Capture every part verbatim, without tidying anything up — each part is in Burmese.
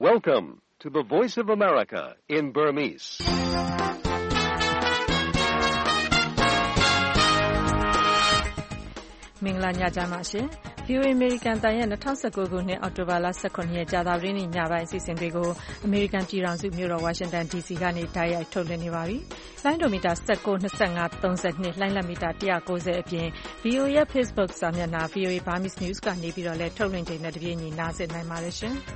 Welcome to the Voice of America in Burmese. ။မင်္ဂလာညချမ်းပါရှင်။ ဗီအိုအေ American တန်ရဲ့၂၀၁၉ခုနှစ်အောက်တိုဘာလ၁၇ရက်ကြာသပတေးနေ့ညပိုင်းအစီအစဉ်တွေကို American ပြည်ထောင်စုမြို့တော် Washington ဒီ စီ ကနေတိုက်ရိုက်ထုတ်လွှင့်နေပါပြီ။လိုင်းဒိုမီတာ၁၉ ၂၅ ၃၂ လိုင်းလက်မီတာ၁၉၀အပြင် ဗီအိုအေရဲ့ Facebook စာမျက်နှာ ဗီအိုအေ Burmese News ကနေပြီးတော့လည်းထုတ်လွှင့်ချိန်နဲ့တပြေးညီနားဆင်နိုင်ပါတယ်ရှင်။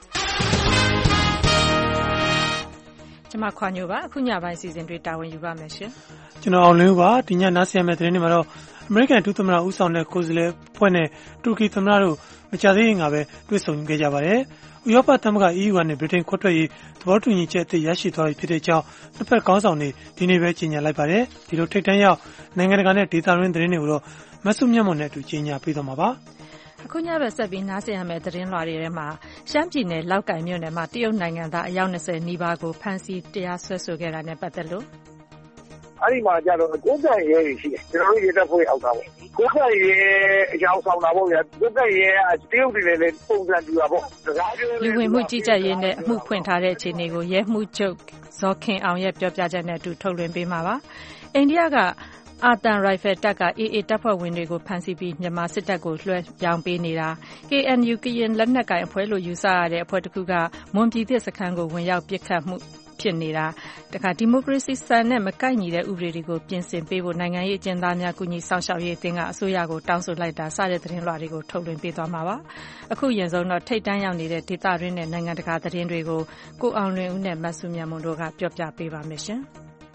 ကျွန်မခွာညိုပါအခုညပိုင်းအစီအစဉ်တွေတာဝန်ယူပါမယ်ရှင်။ကျွန်တော်အောင်လင်းပါဒီညနားဆင်ရမယ့်သတင်းတွေမှာတော့အမေရိကန်ဒုသမ္မတဦးဆောင်တဲ့ကိုယ်စားလှယ်ဖွဲ့နဲ့တူရကီသမ္မတတို့မကြာသေးခင်ကပဲတွေ့ဆုံခဲ့ကြပါတယ်။ဥရောပသမဂ္ဂ E U ကနေဗြိတိန်ခွဲထွက်ရေးသဘောတူညီချက်အသစ်ရရှိသွားပြီဖြစ်တဲ့အကြောင်းနှစ်ဖက်ခေါင်းဆောင်တွေဒီနေ့ပဲကြေညာလိုက်ပါတယ်။ဒီလိုထိပ်တန်းရောက်နိုင်ငံတကာနဲ့ဒေသတွင်းသတင်းတွေကိုတော့မဆုမြတ်မွန်နဲ့အတူကြေညာပေးသွားမှာပါ။အခုညဘက်ဆက်ပြီးနားဆင်ရမယ့်သတင်းလွှာတွေထဲမှာရှမ်းပြည်နယ်လောက်ကိုင်မြို့နယ်မှာတရုတ်နိုင်ငံသားအယောက်၂၀နီးပါးကိုဖမ်းဆီးတရားစွဲဆိုခဲ့တာနဲ့ပတ်သက်လို့အဲ့ဒီမှာကြတော့ကိုယ်ကရဲတွေရှိတယ်ကျွန်တော်တို့ရဲတပ်ဖွဲ့အောက်တာပေါ့ကိုယ်ကရဲအကြောင်းဆောင်တာပေါ့ဗျာကိုယ်ကရဲတရုတ်တွေလည်းပုံစံတူတာပေါ့စကားပြောလူဝင်မှုကြီးကြပ်ရေးနဲ့အမှုဖွင့်ထားတဲ့အခြေအနေကိုရဲမှုချုပ်ဇော်ခင်အောင်ရဲ့ပြောပြချက်နဲ့အတူထုတ်လွှင့်ပေးမှာပါအိန္ဒိယကအာတန်ရိုင်ဖယ်တပ်က အေအေ တပ်ဖွဲ့ဝင်တွေကိုဖမ်းဆီးပြီးမြန်မာစစ်တပ်ကိုလွှဲပြောင်းပေးနေတာ ကေအန်ယူ ကရင်လက်နက်ကိုင်အဖွဲ့လို့ယူဆရတဲ့အဖွဲ့တစ်ခုကမွန်ပြည်သစ်စခန်းကိုဝင်ရောက်ပစ်ခတ်မှုဖြစ်နေတာတခါဒီမိုကရေစီစံနဲ့မကိုက်ညီတဲ့ဥပဒေတွေကိုပြင်ဆင်ပေးဖို့နိုင်ငံရေးအကျဉ်းသားများကူညီဆောင်ရှောက်ရေးအသင်းကအစိုးရကိုတောင်းဆိုလိုက်တာစတဲ့သတင်းလွှာတွေကိုထုတ်လွှင့်ပေးသွားမှာပါအခုရင်ဆုံးတော့ထိတ်တန့်ရောက်နေတဲ့ဒေသတွင်းနဲ့နိုင်ငံတကာသတင်းတွေကိုကိုအောင်လွင်ဦးနဲ့မဆုမြတ်မွန်တို့ကပြောပြပေးပါမယ်ရှင်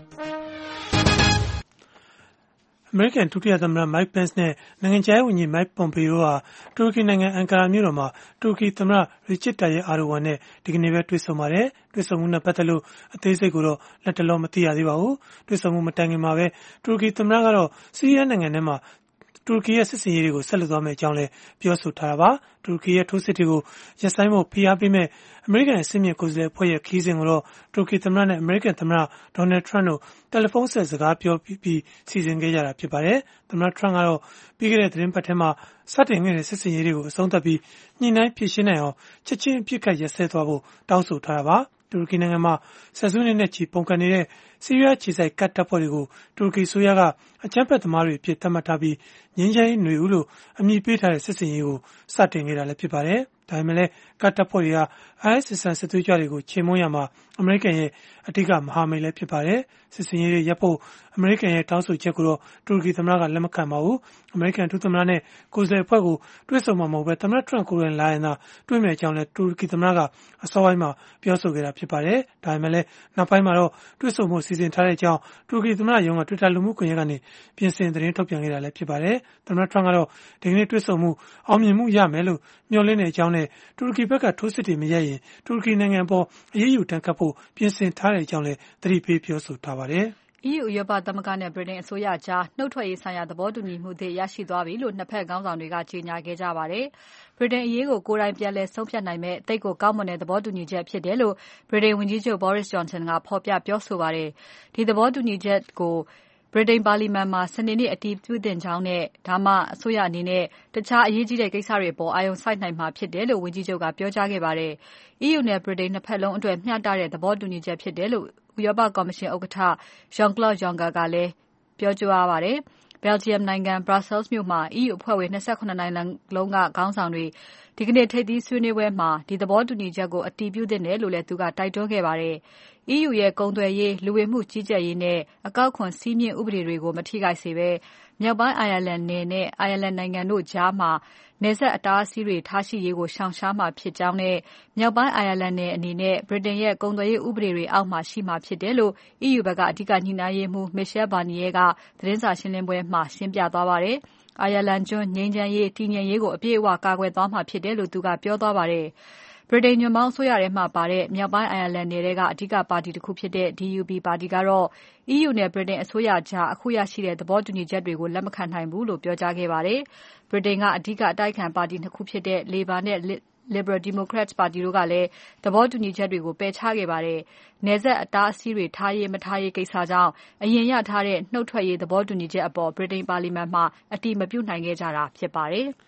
အမေရိကန်ဒုတိယသမ္မတ Mike Pence နဲ့နိုင်ငံခြားရေးဝန်ကြီး Mike Pompeo ဟာတူရကီနိုင်ငံအန်ကာရာမြို့တော်မှာတူရကီသမ္မတ Recep Tayyip Erdogan နဲ့ဒီကနေ့ပဲတွေ့ဆုံပါတယ်။တွေ့ဆုံမှုနဲ့ပတ်သက်လို့အသေးစိတ်ကိုတော့လက်တလောမသိရသေးပါဘူး။တွေ့ဆုံမှုမတိုင်ခင်မှာပဲတူရကီသမ္မတကတော့ဆီးရီးယားနိုင်ငံထဲမှာတူရကီရဲ့စစ်စင်ရေးတွေကိုဆက်လက်သွားမယ့်အကြောင်းလည်းပြောဆိုထားတာပါ။တူရကီရဲ့ထိုးစစ်တွေကိုရပ်ဆိုင်းဖို့ဖိအားပေးမဲ့အမေရိကန်အစည်းအဝေးကိုယ်စားလှယ်အဖွဲ့ရဲ့ခီးစဉ်ကိုတော့တူရကီသမ္မတနဲ့အမေရိကန်သမ္မတဒေါ်နယ်ထရန့်တို့တယ်လီဖုန်းဆက်စကားပြောပြီးစီစဉ်ခဲ့ကြတာဖြစ်ပါတယ်။သမ္မတထရန့်ကတော့ပြီးခဲ့တဲ့သတင်းပတ်ထဲမှာစတင်ခဲ့တဲ့စစ်စင်ရေးတွေကိုအဆုံးသတ်ပြီးညှိနှိုင်းဖြေရှင်းနိုင်အောင်ချက်ချင်းအပြစ်ခတ်ရပ်စဲသွားဖို့တောင်းဆိုထားတာပါ။တူရကီနိုင်ငံမှာဆယ်စုနှစ်နဲ့ချီပုန်ကန်နေတဲ့ဆီးရီးယားခြေစိုက်ကတ်တပ်ဖွဲ့တွေကိုတူရကီဆိုရကအကြမ်းဖက်သမားတွေအဖြစ်သတ်မှတ်ထားပြီးငြိမ်းချမ်းရေးຫນွေဦးလို့အမည်ပေးထားတဲ့စစ်စင်ရေးကိုစတင်ခဲ့တာလည်းဖြစ်ပါတယ်။ဒါပေမဲ့လည်းကတ်တပ်ဖွဲ့တွေက အိုင်အက်စ် စစ်ဆန်စစ်သွေးကြွတွေကိုချေမှုန်းရမှာအမေရိကန်ရဲ့အဓိကမဟာမိတ်လည်းဖြစ်ပါတယ်။စစ်စင်ရေးတွေရပ်ဖို့အမေရိကန်ရဲ့တောင်းဆိုချက်ကိုတော့တူရကီသမ္မတကလက်မခံပါဘူး။အမေရိကန်ဒုသမ္မတနဲ့ကိုယ်စားလှယ်အဖွဲ့ကိုတွေ့ဆုံမှာမဟုတ်ဘဲသမ္မတထရန့်ကိုယ်တိုင်လာရင်သာတွေ့မယ့်အကြောင်းလည်းတူရကီသမ္မတကအစောပိုင်းမှာပြောဆိုခဲ့တာဖြစ်ပါတယ်။ဒါပေမဲ့လည်းနောက်ပိုင်းမှာတော့တွေ့ဆုံမှုစီစဉ်ထားတဲ့အကြောင်းတူရကီသမ္မတရုံးက Twitter လူမှုကွန်ရက်ကနေပြင်ဆင်သတင်းထုတ်ပြန်ခဲ့တာလည်းဖြစ်ပါတယ်။သမ္မတထရန့်ကတော့ဒီကနေ့တွေ့ဆုံမှုအောင်မြင်မှုရမယ်လို့မျှော်လင့်တဲ့အကြောင်းနဲ့တူရကီဘက်ကထိုးစစ်တွေမရပ်ရင်တူရကီနိုင်ငံပေါ်အရေးယူတန်းခတ်ဖို့ပြင်ဆင်ထားတဲ့အကြောင်းလည်းသတိပေးပြောဆိုထားပါတယ်။ E U ဥရောပသမဂ္ဂနဲ့ဗြိတိန်အစိုးရကြားနှုတ်ထွက်ရေးဆိုင်ရာသဘောတူညီမှုတွေရရှိသွားပြီလို့နှစ်ဖက်ခေါင်းဆောင်တွေကကြေညာခဲ့ကြပါတယ်။ဗြိတိန်အရေးကိုကိုယ်တိုင်ပြန်လည်ဆုံးဖြတ်နိုင်မဲ့တိတ်ကိုကောင်းမွန်တဲ့သဘောတူညီချက်ဖြစ်တယ်လို့ဗြိတိန်ဝန်ကြီးချုပ် Boris Johnson ကဖော်ပြပြောဆိုပါတယ်။ဒီသဘောတူညီချက်ကိုဗြိတိန်ပါလီမန်မှာစနေနေ့အတည်ပြုသင့်ကြောင်းနဲ့ဒါမှအစိုးရအနေနဲ့တခြားအရေးကြီးတဲ့ကိစ္စတွေပေါ်အာရုံစိုက်နိုင်မှာဖြစ်တယ်လို့ဝန်ကြီးချုပ်ကပြောကြားခဲ့ပါတယ်။ E U နဲ့ဗြိတိန်နှစ်ဖက်လုံးအတွက်မျှတတဲ့သဘောတူညီချက်ဖြစ်တယ်လို့ဥရောပကော်မရှင်ဥက္ကဋ္ဌ Jean-Claude Juncker ကလည်းပြောကြားပါတယ်။ Belgium နိုင်ငံ Brussels မြို့မှာ E U အဖွဲ့ဝင်၂၇နိုင်ငံလုံးကခေါင်းဆောင်တွေဒီကနေ့ထိပ်သီးဆွေးနွေးပွဲမှာဒီသဘောတူညီချက်ကိုအတည်ပြုသင့်တယ်လို့လည်းသူကတိုက်တွန်းခဲ့ပါတယ်။ E U ရဲ့ကုန်သွယ်ရေးလူဝင်မှုကြီးကြပ်ရေးနဲ့အကောက်ခွန်စည်းမျဉ်းဥပဒေတွေကိုမထိခိုက်စေဘဲမြောက်ပိုင်းအိုင်ယာလန်နယ်နဲ့အိုင်ယာလန်နိုင်ငံတို့ကြားမှာနယ်စပ်အတားအဆီးတွေထားရှိရေးကိုရှောင်ရှားမှာဖြစ်ကြောင်းနဲ့မြောက်ပိုင်းအိုင်ယာလန်နယ်အနေနဲ့ဗြိတိန်ရဲ့ကုန်သွယ်ရေးဥပဒေတွေအောက်မှာရှိမှာဖြစ်တယ်လို့ E U ဘက်ကအဓိကညှိနှိုင်းရေးမှူး Michel Barnier ကသတင်းစာရှင်းပွဲမှာရှင်းပြသွားပါတယ်။ အိုင်ယာလန်ကျွန်းငြိမ်းချမ်းရေးတည်ငြိမ်ရေးကိုအပြည့်အဝကာကွယ်သွားမှာဖြစ်တယ်လို့သူကပြောသွားပါတယ်။ ဗြိတိန်ညွန့်ပေါင်းအစိုးရထဲမှာပါတဲ့မြောက်ပိုင်းအိုင်ယာလန်နယ်ထဲကအဓိကပါတီတစ်ခုဖြစ်တဲ့ D U P ပါတီကတော့ E U နဲ့ဗြိတိန်အစိုးရကြားအခုရရှိတဲ့သဘောတူညီချက်တွေကိုလက်မခံနိုင်ဘူးလို့ပြောကြားခဲ့ပါတယ်။ ဗြိတိန်ကအဓိကအတိုက်အခံပါတီနှစ်ခုဖြစ်တဲ့ Labour နဲ့ Liberal Democrats ပါတီတို့ကလည်းသဘောတူညီချက်တွေကိုပယ်ချခဲ့ပါတယ်။နယ်စပ်အတားအဆီးတွေထားရေးမထားရေးကိစ္စကြောင့်အရင်ရထားတဲ့နှုတ်ထွက်ရေးသဘောတူညီချက်အပေါ်ဗြိတိန်ပါလီမန်မှာအတည်မပြုနိုင်ခဲ့ကြတာဖြစ်ပါတယ်။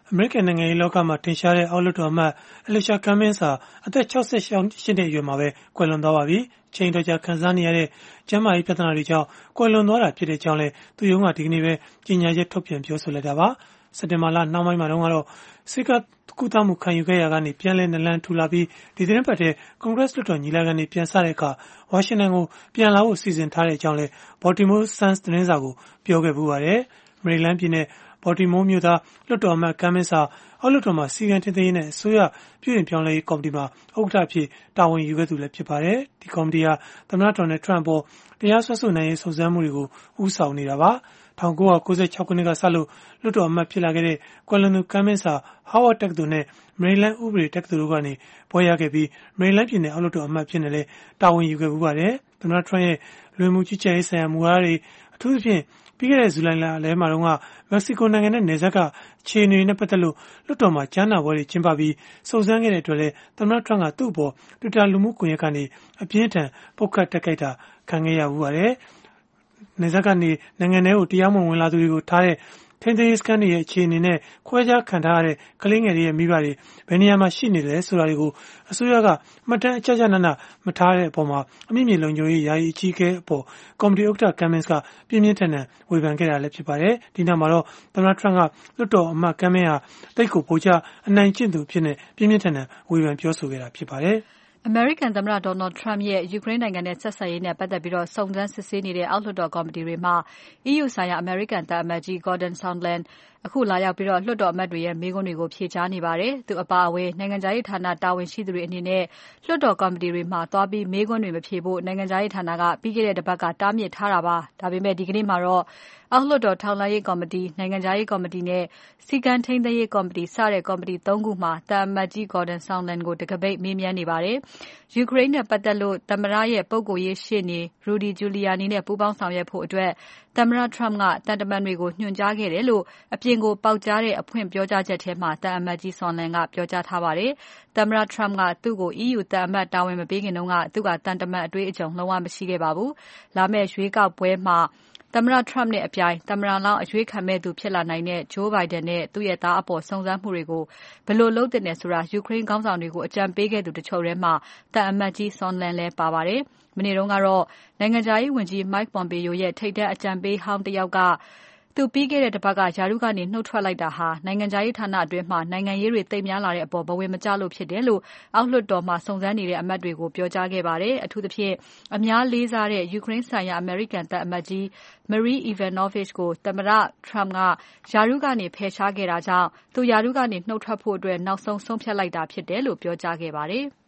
အမေရိကန်နိုင်ငံရေးလောကမှာထင်ရှားတဲ့အောက်လွှတ်တော်အမတ် Alicia Cummings ဟာအသက်၆၈နှစ်အရွယ်မှာပဲကွယ်လွန်သွားပါပြီ။ချိန်တော်ကြာခံစားနေရတဲ့ကျန်းမာရေးပြဿနာတွေကြောင့်ကွယ်လွန်သွားတာဖြစ်တဲ့အကြောင်းလည်းသူရုံးကဒီကနေ့ပဲကြေညာချက်ထုတ်ပြန်ပြောဆိုလိုက်တာပါ။စက်တင်ဘာလနှောင်းပိုင်းမှာတော့ဆေးကကုသမှုခံယူခဲ့ရကနေပြန်လည်နလန်ထူလာပြီးဒီသတင်းပတ်ထဲကွန်ဂရက်လွှတ်တော်ညီလာခံတွေပြန်ဆတဲ့အခါဝါရှင်တန်ကိုပြန်လာဖို့စီစဉ်ထားတဲ့အကြောင်းလည်း Baltimore Sun သတင်းစာကိုပြောခဲ့ပူပါတယ်။ မေရီလန်းပြည်နယ်ဘော်တီမိုးမြို့သားလွှတ်တော်အမတ်ကမ်မင်းစာအောက်လွှတ်တော်မှာစီကံတင်သိမ်းနဲ့အစိုးရပြည်ပြင်ပြောင်းလဲရေးကော်မတီမှာဥက္ကဋ္ဌအဖြစ်တာဝန်ယူခဲ့သူလည်းဖြစ်ပါတယ်။ဒီကော်မတီဟာသမ္မတဒေါ်နယ်ထရန့်ပေါ်တရားစွဲဆိုနိုင်ရေးစုံစမ်းမှုတွေကိုဦးဆောင်နေတာပါ။၁၉၉၆ခုနှစ်ကစလို့လွှတ်တော်အမတ်ဖြစ်လာခဲ့တဲ့ကွယ်လွန်သူကမ်မင်းစာ Howard တက္ကသိုလ်နဲ့မေရီလန်းဥပဒေတက္ကသိုလ်တို့ကနေဘွဲ့ရခဲ့ပြီးမေရီလန်းပြည်နယ်အောက်လွှတ်တော်အမတ်ဖြစ်နေလဲတာဝန်ယူခဲ့ပူပါတယ်။သမ္မတထရန့်ရဲ့လူဝင်မှုကြီးကြပ်ရေးဆိုင်ရာမူဝါဒတွေအထူးသဖြင့်ပြီးခဲ့တဲ့ဇူလိုင်လလယ်မှာတော့မက္ကဆီကိုနိုင်ငံနဲ့နယ်စပ်ကအခြေအနေတွေနဲ့ပတ်သက်လို့လွှတ်တော်မှာကြားနာပွဲတွေကျင်းပပြီးစုံစမ်းခဲ့တဲ့အတွက်လည်းသမ္မတထရန့်ကသူ့အပေါ် Twitter လူမှုကွန်ရက်ကနေအပြင်းထန်ပုတ်ခတ်တက်ခိုက်တာခံခဲ့ရပါတယ်။နယ်စပ်ကနေနိုင်ငံထဲကိုတရားမဝင်ဝင်လာသူတွေကိုထားတဲ့ထိန်းသိမ်းရေးစခန်းတွေရဲ့အခြေအနေနဲ့ခွဲခြားခံထားရတဲ့ကလေးငယ်တွေရဲ့မိဘတွေဘယ်နေရာမှာရှိနေလဲဆိုတာတွေကိုအစိုးရကမှတ်တမ်းအကျကျနနမထားတဲ့အပေါ်မှာအမိမြေလုံခြုံရေးယာယီအကြီးအကဲအပေါ်ကော်မတီဥက္ကဋ္ဌကမ်မင်းစ်ကပြင်းပြင်းထန်ထန်ဝေဖန်ခဲ့တာလည်းဖြစ်ပါတယ်။ဒီနောက်မှာတော့သမ္မတထရန့်ကလွှတ်တော်အမတ်ကမ်မင်းဟာတိတ်ကိုပိုချအနိုင်ကျင့်သူဖြစ်နေပြင်းပြင်းထန်ထန်ဝေဖန်ပြောဆိုခဲ့တာဖြစ်ပါတယ်။အမေရိကန်သမ္မတ Donald Trump ရဲ့ယူကရိန်းနိုင်ငံနဲ့ဆက်ဆံရေးနဲ့ပတ်သက်ပြီးစုံစမ်းစစ်ဆေးနေတဲ့အောက်လွှတ်တော်ကော်မတီတွေမှာ E U ဆိုင်ရာအမေရိကန်သံအမတ်ကြီး Gordon Sondland အခုလာရောက်ပြီးလွှတ်တော်အမတ်တွေရဲ့မေးခွန်းတွေကိုဖြေကြားနေပါတယ်။သူအပါအဝင်နိုင်ငံခြားရေးဌာနတာဝန်ရှိသူတွေအနေနဲ့လွှတ်တော်ကော်မတီတွေမှာသွားပြီးမေးခွန်းတွေမဖြေဖို့နိုင်ငံခြားရေးဌာနကပြီးခဲ့တဲ့တစ်ပတ်ကတားမြစ်ထားတာပါ။ဒါပေမဲ့ဒီကနေ့မှာတော့အောက်လွှတ်တော်ထောက်လှမ်းရေးကော်မတီ၊နိုင်ငံခြားရေးကော်မတီနဲ့စည်းကမ်းထိန်းသိမ်းရေးကော်မတီစတဲ့ကော်မတီသုံးခုမှာသံအမတ်ကြီး Gordon Sondland ကိုတံခါးပိတ်မေးမြန်းနေပါတယ်။ယူကရိန်းနဲ့ပတ်သက်လို့သမ္မတရဲ့ပုဂ္ဂိုလ်ရေးရှေ့နေ Rudy Giuliani နဲ့ပူးပေါင်းဆောင်ရွက်ဖို့အတွက်သမ္မတ Trump ကသံတမန်တွေကိုညွှန်ကြားခဲ့တယ်လို့အပြင်ကိုပေါက်ကြားတဲ့အဖွင့်ပြောကြားချက်ထဲမှာသံအမတ်ကြီး Sondland ကပြောကြားထားပါတယ်။သမ္မတ Trump ကသူ့ကို E U သံအမတ်တာဝန်မပေးခင်တုန်းကသူကသံတမန်အတွေ့အကြုံလုံးဝမရှိခဲ့ပါဘူး။လာမယ့်ရွေးကောက်ပွဲမှာသမ္မတ Trump နဲ့အပြိုင်သမ္မတလောင်းအရွေးခံမဲ့သူဖြစ်လာနိုင်တဲ့ Joe Biden နဲ့သူ့ရဲ့သားအပေါ်စုံစမ်းမှုတွေကိုဘယ်လိုလုပ်သင့်တယ်ဆိုတာယူကရိန်းခေါင်းဆောင်တွေကိုအကြံပေးခဲ့သူတချို့ထဲမှာသံအမတ်ကြီး Sondland လည်းပါပါတယ်။မနေ့တုန်းကတော့နိုင်ငံခြားရေးဝန်ကြီး Mike Pompeo ရဲ့ထိပ်တန်းအကြံပေးဟောင်းတယောက်ကသူပြီးခဲ့တဲ့တစ်ပတ်ကရာထူးကနေနှုတ်ထွက်လိုက်တာဟာနိုင်ငံခြားရေးဌာနအတွင်းမှာနိုင်ငံရေးတွေသိပ်များလာတဲ့အပေါ်ဘဝင်မကျလို့ဖြစ်တယ်လို့အောက်လွှတ်တော်မှာစုံစမ်းနေတဲ့အမတ်တွေကိုပြောကြားခဲ့ပါတယ်။အထူးသဖြင့်အများလေးစားတဲ့ယူကရိန်းဆိုင်ရာအမေရိကန်သံအမတ်ကြီး Marie Yovanovitch ကိုသမ္မတ Trump ကရာထူးကနေဖယ်ရှားခဲ့တာကြောင့်သူရာထူးကနေနှုတ်ထွက်ဖို့အတွက်နောက်ဆုံးဆုံးဖြတ်လိုက်တာဖြစ်တယ်လို့ပြောကြားခဲ့ပါတယ်။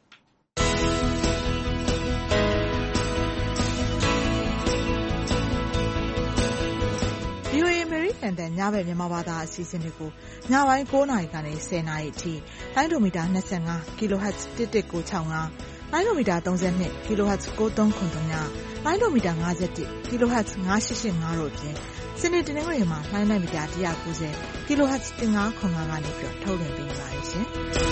V O A အမေရိကန်တန်ညဘက်မြန်မာဘာသာအစီအစဉ်တွေကိုညပိုင်း၉နာရီကနေ၁၀နာရီအထိလိုင်းဒိုမီတာ၂၅ kilohertz တစ်တစ်ကို၆၅လိုင်းဒိုမီတာ၃၂ kilohertz ကို၃ခု၃ညလိုင်းဒိုမီတာ၅၁ kilohertz ၅၈၈၅တို့အပြင်စနေတနင်္ဂနွေမှာလိုင်းမီတာ၁၉၀ kilohertz ၁၅ခု၅ကနေပြီးထုတ်လွှင့်ပေးနေပါတယ်ရှင်။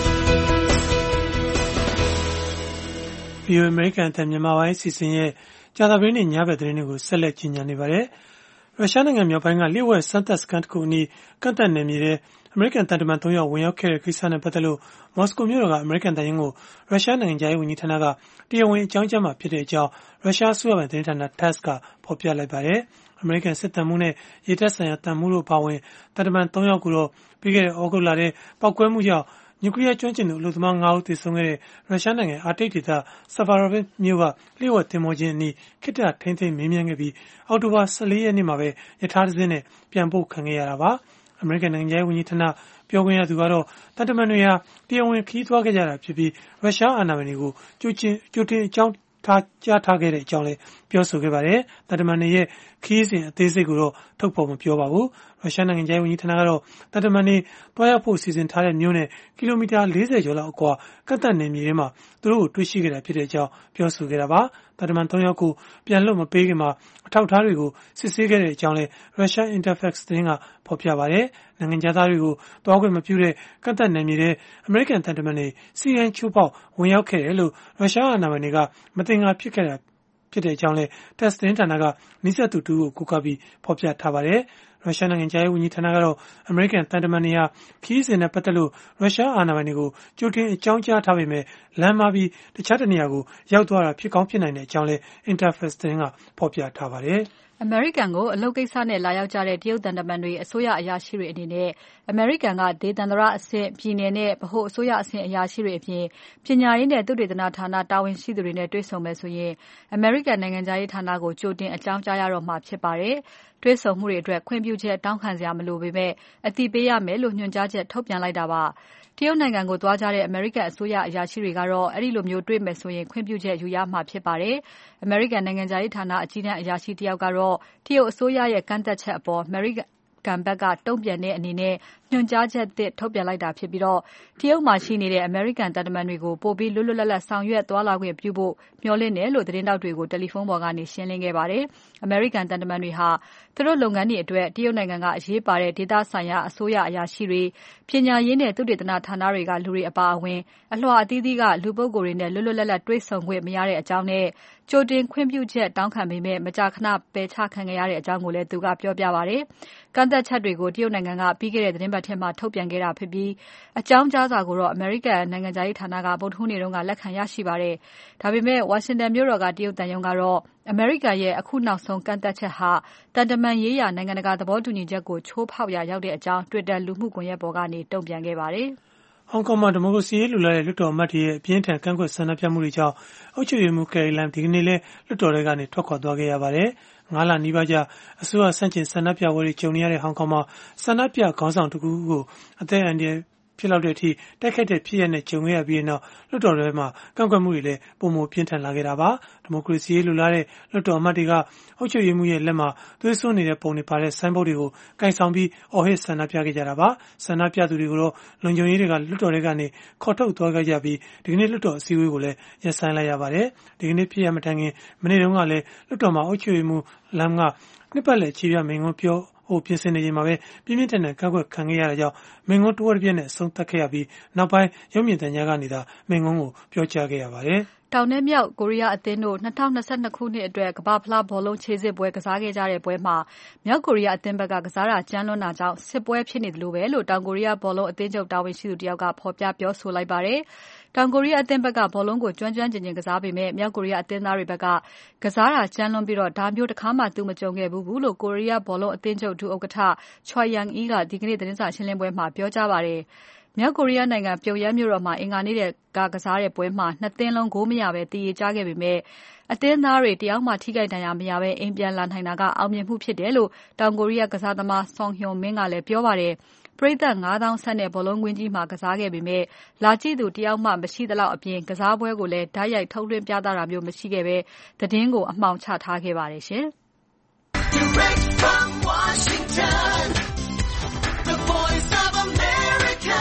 V O A အမေရိကန်တန်မြန်မာပိုင်းအစီအစဉ်ရဲ့ကြာသပတေးနေ့ညဘက်သတင်းတွေကိုဆက်လက်ကြီးညာနေပါတယ်။ရုရှားနိုင်ငံမြောက်ပိုင်းကလျှို့ဝှက်စမ်းသပ်စခန်းတစ်ခုအနီးကန့်သတ်နယ်မြေထဲအမေရိကန်တန်တမန်သုံးယောက်ဝင်ရောက်ခဲ့တဲ့ကိစ္စနဲ့ပတ်သက်လို့မော်စကိုမြို့တော်ကအမေရိကန်တန်ရင်ကိုရုရှားနိုင်ငံခြားရေးဝန်ကြီးဌာနကတရားဝင်အကြောင်းကြားမှာဖြစ်တဲ့အကြောင်းရုရှားအစိုးရပိုင်သတင်းဌာန TASS ကဖော်ပြလိုက်ပါတယ်။အမေရိကန်စစ်တမ်းမှုနဲ့ရေတပ်ဆိုင်ရာတန်မှုတို့ပါဝင်တန်တမန်သုံးယောက်ကိုတော့ပြီးခဲ့တဲ့ဩဂုတ်လထဲပောက်ကွဲမှုကြောင့်နျူကလ িয়ার ကျွမ်းကျင်သူအလုပ်သမား၅ဦးသေဆုံးခဲ့တဲ့ရုရှားနိုင်ငံအာတိတ်ဒေသ Severodvinsk မြို့ကလျှို့ဝှက်သင်္ဘောချင်းအနီးခေတ္တထိန်းသိမ်းမေးမြန်းခဲ့ပြီးအောက်တိုဘာ၁၄ရက်နေ့မှာပဲရထားတစ်စင်းနဲ့ပြန်ပို့ခံခဲ့ရတာပါ။အမေရိကန်နိုင်ငံခြားရေးဝန်ကြီးဌာနပြောခွင့်ရသူကတော့တန်တမန်တွေဟာတရားဝင်ခီးသွားခဲ့ကြတာဖြစ်ပြီးရုရှားအာဏာပိုင်တွေကိုကြိုတင်ကြိုတင်အကြောင်းထားကြားထားခဲ့တဲ့အကြောင်းလည်းပြောဆိုခဲ့ပါတယ်။တန်တမန်တွေရဲ့ခီးစဉ်အသေးစိတ်ကိုတော့ထုတ်ဖော်မပြောပါဘူး။ရုရှားနိုင်ငံခြားရေးဝန်ကြီးဌာနကတော့တန်တမန်တွေတွားရောက်ဖို့စီစဉ်ထားတဲ့မြို့နဲ့ကီလိုမီတာ၄၀ကျော်လောက်အကွာကန့်သတ်နယ်မြေထဲမှာသူတို့ကိုတွေ့ရှိခဲ့တာဖြစ်တဲ့အကြောင်းပြောဆိုခဲ့တာပါ။တန်တမန်သုံးယောက်ကိုပြန်လွှတ်မပေးခင်မှာအထောက်အထားတွေကိုစစ်ဆေးခဲ့တဲ့အကြောင်းလည်းရုရှား Interfax သတင်းကဖော်ပြပါတယ်။နိုင်ငံသားတွေကိုတွားခွင့်မပြုတဲ့ကန့်သတ်နယ်မြေထဲအမေရိကန်တန်တမန်တွေစီးရင်ချိုးပေါက်ဝင်ရောက်ခဲ့တယ်လို့ရုရှားအာဏာပိုင်တွေကမတင်ငါဖြစ်ခဲ့တာဖြစ်တဲ့အကြောင်းလဲ TASS သတင်းဌာနကနှိစက်သူတူကိုကိုးကားပြီးဖော်ပြထားပါတယ်။ရုရှားနိုင်ငံခြားရေးဝန်ကြီးဌာနကတော့အမေရိကန်တန်တမန်တွေဟာခရီးစဉ်နဲ့ပတ်သက်လို့ရုရှားအာဏာပိုင်တွေကိုကြိုတင်အကြောင်းကြားထားပေမဲ့လမ်းမှားပြီးတခြားတနေရာကိုရောက်သွားတာဖြစ်ကောင်းဖြစ်နိုင်တဲ့အကြောင်းလည်း Interfax သတင်းကဖော်ပြထားပါတယ်။အမေရိကန်ကိုအလုပ်ကိစ္စနဲ့လာရောက်ကြတဲ့တရုတ်တန်တမန်တွေအစိုးရအရာရှိတွေအနေနဲ့အမေရိကန်ကဒေသန္တရအဆင့်ပြည်နယ်နဲ့ဗဟိုအစိုးရအဆင့်အရာရှိတွေအပြင်ပညာရေးနဲ့သုတေသနဌာနတာဝန်ရှိသူတွေနဲ့တွေ့ဆုံမယ်ဆိုရင်အမေရိကန်နိုင်ငံခြားရေးဌာနကိုကြိုတင်အကြောင်းကြားရတော့မှာဖြစ်ပါတယ်။တွေ့ဆုံမှုတွေအတွက်ခွင့်ပြုချက်တောင်းခံစရာမလိုပေမဲ့အသိပေးရမယ်လို့ညွှန်ကြားချက်ထုတ်ပြန်လိုက်တာပါ။တရုတ်နိုင်ငံကိုသွားကြတဲ့အမေရိကန်အစိုးရအရာရှိတွေကတော့အဲ့ဒီလိုမျိုးတွေ့မယ်ဆိုရင်ခွင့်ပြုချက်ယူရမှာဖြစ်ပါတယ်။အမေရိကန်နိုင်ငံခြားရေးဌာနအကြီးတန်းအရာရှိတယောက်ကတော့တရုတ်အစိုးရရဲ့ကန့်သက်ချက်အပေါ်အမေရိကန်ဘက်ကတုံ့ပြန်တဲ့အနေနဲ့ညွှန်ကြားချက်သစ်ထုတ်ပြန်လိုက်တာဖြစ်ပြီးတော့တရုတ်မှာရှိနေတဲ့အမေရိကန်တန်တမန်တွေကိုပိုပြီးလွတ်လွတ်လပ်လပ်ဆောင်ရွက်သွားလာခွင့်ပြုဖို့မျှော်လင့်တယ်လို့သတင်းတောက်တွေကိုတယ်လီဖုန်းပေါ်ကနေရှင်းလင်းခဲ့ပါတယ်။အမေရိကန်တန်တမန်တွေဟာသူတို့လုပ်ငန်းတွေအတွက်တရုတ်နိုင်ငံကအရေးပါတဲ့ဒေသဆိုင်ရာအစိုးရအရာရှိတွေပညာရေးနဲ့သုတေသနဌာနတွေကလူတွေအပါအဝင်အလွှာအသီးသီးကလူပုဂ္ဂိုလ်တွေနဲ့လွတ်လွတ်လပ်လပ်တွေ့ဆုံခွင့်မရတဲ့အကြောင်းနဲ့ကြိုတင်ခွင့်ပြုချက်တောင်းခံပေမဲ့မကြာခဏပယ်ချခံခဲ့ရတဲ့အကြောင်းကိုလည်းသူကပြောပြပါတယ်။ကန့်သက်ချက်တွေကိုတရုတ်နိုင်ငံကပြီးခဲ့တဲ့သတင်းပတ်ထဲမှာထုတ်ပြန်ခဲ့တာဖြစ်ပြီးအကြောင်းကြားစာကိုတော့အမေရိကန်နိုင်ငံခြားရေးဌာနကဗုဒ္ဓဟူးနေ့တုန်းကလက်ခံရရှိပါတယ်။ဒါပေမဲ့ဝါရှင်တန်မြို့တော်ကတရုတ်တန်ယုံကတော့အမေရိကန်ရဲ့အခုနောက်ဆုံးကန့်သက်ချက်ဟာတန်တမန်ရေးရာနိုင်ငံတကာသဘောတူညီချက်ကိုချိုးဖောက်ရာရောက်တဲ့အကြောင်း Twitter လူမှုကွန်ရက်ပေါ်ကနေတုံ့ပြန်ခဲ့ပါတယ်။ဟောင်ကောင်မှာဒီမိုကရေစီရေးလူလာတဲ့လွှတ်တော်အမတ်တွေရဲ့အပြင်းထန်ကန့်ကွက်ဆန္ဒပြမှုတွေကြောင့်အုပ်ချုပ်ရေးမှူးကယ်ရီလမ်ဒီကနေ့လဲလွှတ်တော်ထဲကနေထွက်ခွာသွားခဲ့ရပါတယ်။ငါးလနီးပါးကြာအစိုးရဆန့်ကျင်ဆန္ဒပြပွဲတွေကြုံနေရတဲ့ဟောင်ကောင်မှာဆန္ဒပြခေါင်းဆောင်တကူကိုအသက်အန္တရာယ်ဖြစ်လောက်တဲ့အထိတိုက်ခိုက်တဲ့ဖြစ်ရပ်နဲ့ကြုံခဲ့ရပြီးနောက်လွှတ်တော်ထဲမှာကန့်ကွက်မှုတွေလည်းပုံမပြင်းထန်လာခဲ့တာပါဒီမိုကရေစီရေးလူလာတဲ့လွှတ်တော်အမတ်တွေကအုပ်ချုပ်ရေးမှူးရဲ့လက်မှာသွေးစွန်းနေတဲ့ပုံတွေပါတဲ့ဆိုင်းဘုတ်တွေကိုကင်ဆောင်ပြီးအော်ဟစ်ဆန္ဒပြခဲ့ကြတာပါဆန္ဒပြသူတွေကိုတော့လုံခြုံရေးတွေကလွှတ်တော်ထဲကနေခေါ်ထုတ်သွားခဲ့ကြပြီးဒီကနေ့လွှတ်တော်အစည်းအဝေးကိုလည်းရပ်ဆိုင်းလိုက်ရပါတယ်ဒီကနေ့ဖြစ်ရမတိုင်ခင်မနေ့တုန်းကလည်းလွှတ်တော်မှာအုပ်ချုပ်ရေးမှူးလမ်ကနှစ်ပတ်လည်ခြေပြမိန်ခွန်းပြောဟိုပြင်ဆင်နေချိန်မှာပဲပြင်းပြင်းထန်ထန်ကန့်ကွက်ခံခဲ့ရတဲ့ကြောင့်မိန်ကွန်းတစ်ဝက်တစ်ပြက်နဲ့အဆုံးသတ်ခဲ့ရပြီးနောက်ပိုင်းရုပ်မြင်သံကြားကနေသာမိန်ကွန်းကိုပြောကြားခဲ့ရပါတယ်။တောင်နဲ့မြောက်ကိုရီးယားအသင်းတို့၂၀၂၂ခုနှစ်အတွက်ကမ္ဘာ့ဖလားဘောလုံးခြေစစ်ပွဲကစားခဲ့ကြတဲ့ပွဲမှာမြောက်ကိုရီးယားအသင်းဘက်ကကစားတာကြမ်းလွန်းတာကြောင့်စစ်ပွဲဖြစ်နေတယ်လို့ပဲလို့တောင်ကိုရီးယားဘောလုံးအသင်းချုပ်တာဝန်ရှိသူတယောက်ကဖော်ပြပြောဆိုလိုက်ပါတယ်။တောင်ကိုရီးယားအသင်းဘက်ကဘောလုံးကိုကျွမ်းကျွမ်းကျင်ကျင်ကစားပေမဲ့မြောက်ကိုရီးယားအသင်းသားတွေဘက်ကကစားတာကြမ်းလွန်းပြီးတော့ဒါမျိုးတစ်ခါမှသူမကြုံခဲ့ဘူးလို့ကိုရီးယားဘောလုံးအသင်းချုပ်ဒုဥက္ကဋ္ဌ Choi Young-hee ကဒီကနေ့သတင်းစာရှင်းလင်းပွဲမှာပြောကြားပါတယ်။မြောက်ကိုရီးယားနိုင်ငံပြုံယမ်းမြို့တော်မှာအင်္ဂါနေ့ကကစားတဲ့ပွဲမှာနှစ်သင်းလုံးဂိုးမရပဲတည်ရကြခဲ့ပေမဲ့အသင်းသားတွေတယောက်မှထိခိုက်ဒဏ်ရာမရပဲအိမ်ပြန်လာနိုင်တာကအောင်မြင်မှုဖြစ်တယ်လို့တောင်ကိုရီးယားကစားသမား Song Hyun-min ကလည်းပြောပါတယ်။ပရိသတ်ငါးသောင်းဆက်နဲ့ဘောလုံးကွင်းကြီးမှာကစားခဲ့ပေမဲ့လာကြည့်သူတယောက်မှမရှိသလောက်အပြင်ကစားပွဲကိုလည်းဓာတ်ရိုက်ထုတ်လွှင့်ပြသတာမျိုးမရှိခဲ့ပဲသတင်းကိုအမှောင်ချထားခဲ့ပါတယ်ရှင်။ Direct from Washington, the voice of America,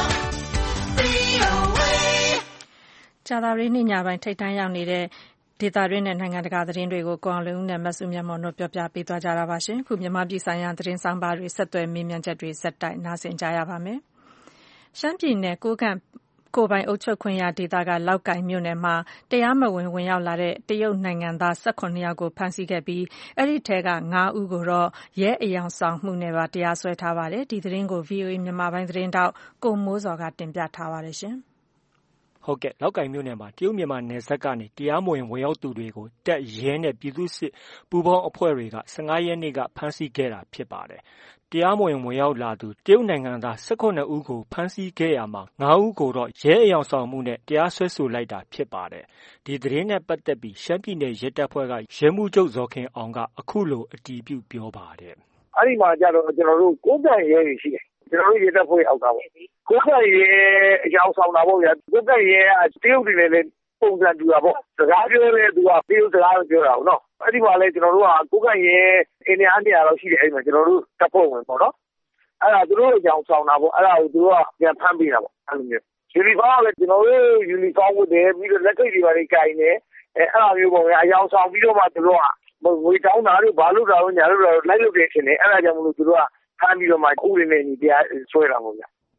ကြာသပတေးနေ့ညပိုင်းထိပ်တန်းရောက်နေတဲ့ဒေသတွင်းနဲ့နိုင်ငံတကာသတင်းတွေကိုကိုအောင်လွင်ဦးနဲ့မစုမြတ်မွန်တို့ပြောပြပေးသွားကြတာပါရှင်။ခုမြန်မာပြည်ဆိုင်ရာသတင်းဆောင်ပါတွေဆက်သွယ်မေးမြန်းချက်တွေဆက်တိုက်နားဆင်ကြရပါမယ်။ရှမ်းပြည်နယ်ကိုကန့်ကိုပိုင်အုပ်ချုပ်ခွင့်ရဒေသကလောက်ကိုင်မြို့နယ်မှာတရားမဝင်ဝင်ရောက်လာတဲ့တရုတ်နိုင်ငံသား၁၇ယောက်ကိုဖမ်းဆီးခဲ့ပြီးအဲ့ဒီထဲက၅ဦးကိုတော့ရဲအယောင်ဆောင်မှုနဲ့ပါတရားစွဲထားပါတယ်။ဒီသတင်းကို ဗွီအိုအေ မြန်မာပိုင်းသတင်းတောက်ကိုမိုးစော်ကတင်ပြထားပါတယ်ရှင်။ဟုတ်ကဲ့လောက်ကိုင်မြို့နယ်မှာတရုတ်မြန်မာနယ်စပ်ကနေတရားမဝင်ဝင်ရောက်သူတွေကိုတပ်ရဲနဲ့ပြည်သူ့စစ်ပူးပေါင်းအဖွဲ့တွေက၁၅ရက်နေ့ကဖမ်းဆီးခဲ့တာဖြစ်ပါတယ်။တရားမဝင်ဝင်ရောက်လာသူတရုတ်နိုင်ငံသား၁၇ဦးကိုဖမ်းဆီးခဲ့ရမှာ၅ဦးကိုတော့ရဲအယောင်ဆောင်မှုနဲ့တရားစွဲဆိုလိုက်တာဖြစ်ပါတယ်။ဒီသတင်းနဲ့ပတ်သက်ပြီးရှမ်းပြည်နယ်ရဲတပ်ဖွဲ့ကရဲမှုချုပ်ဇော်ခင်အောင်ကအခုလိုအတည်ပြုပြောပါတယ်။အဲ့ဒီမှာကြတော့ကျွန်တော်တို့ကိုးကန့်ရဲတွေရှိတယ်။ကျွန်တော်တို့ရဲတပ်ဖွဲ့အောက်ကပေါ့။ကိုးကန့်ရဲအယောင်ဆောင်တာပေါ့ဗျာ။ကိုးကန့်ရဲကတရုတ်တွေလည်းပုံစံတူတာပေါ့။စကားပြောလဲသူကတရုတ်စကားပြောတာပေါ့နော်။အဲ့ဒီမှာလဲကျွန်တော်တို့ကကိုးကန့်ရဲအင်အားတရာလောက်ရှိတယ်အဲ့မှာကျွန်တော်တို့တပ်ဖွဲ့ဝင်ပေါ့နော်။အဲ့ဒါသူတို့အကြောင်းဆောင်တာပေါ့အဲ့ဒါကိုသူတို့ကပြန်ဖမ်းပေးတာပေါ့အဲ့လိုမျိုးယူနီဖောင်းကလည်းကျွန်တော်တို့ယူနီဖောင်းဝတ်တယ်ပြီးတော့လက်ထိပ်တွေပါနေကင်တယ်အဲအဲ့လိုမျိုးပေါ့ဗျာအယောင်ဆောင်ပြီးတော့မှသူတို့ကငွေတောင်းတာတို့ဘာလို့တာတို့ညာလို့တာလိုက်လုပ်တယ်ထင်တယ်အဲ့ဒါကြောင့်မလို့သူတို့ကဖမ်းပြီးတော့မှဥပဒေနဲ့ညီတရားဆွဲတာပေါ့ဗျာ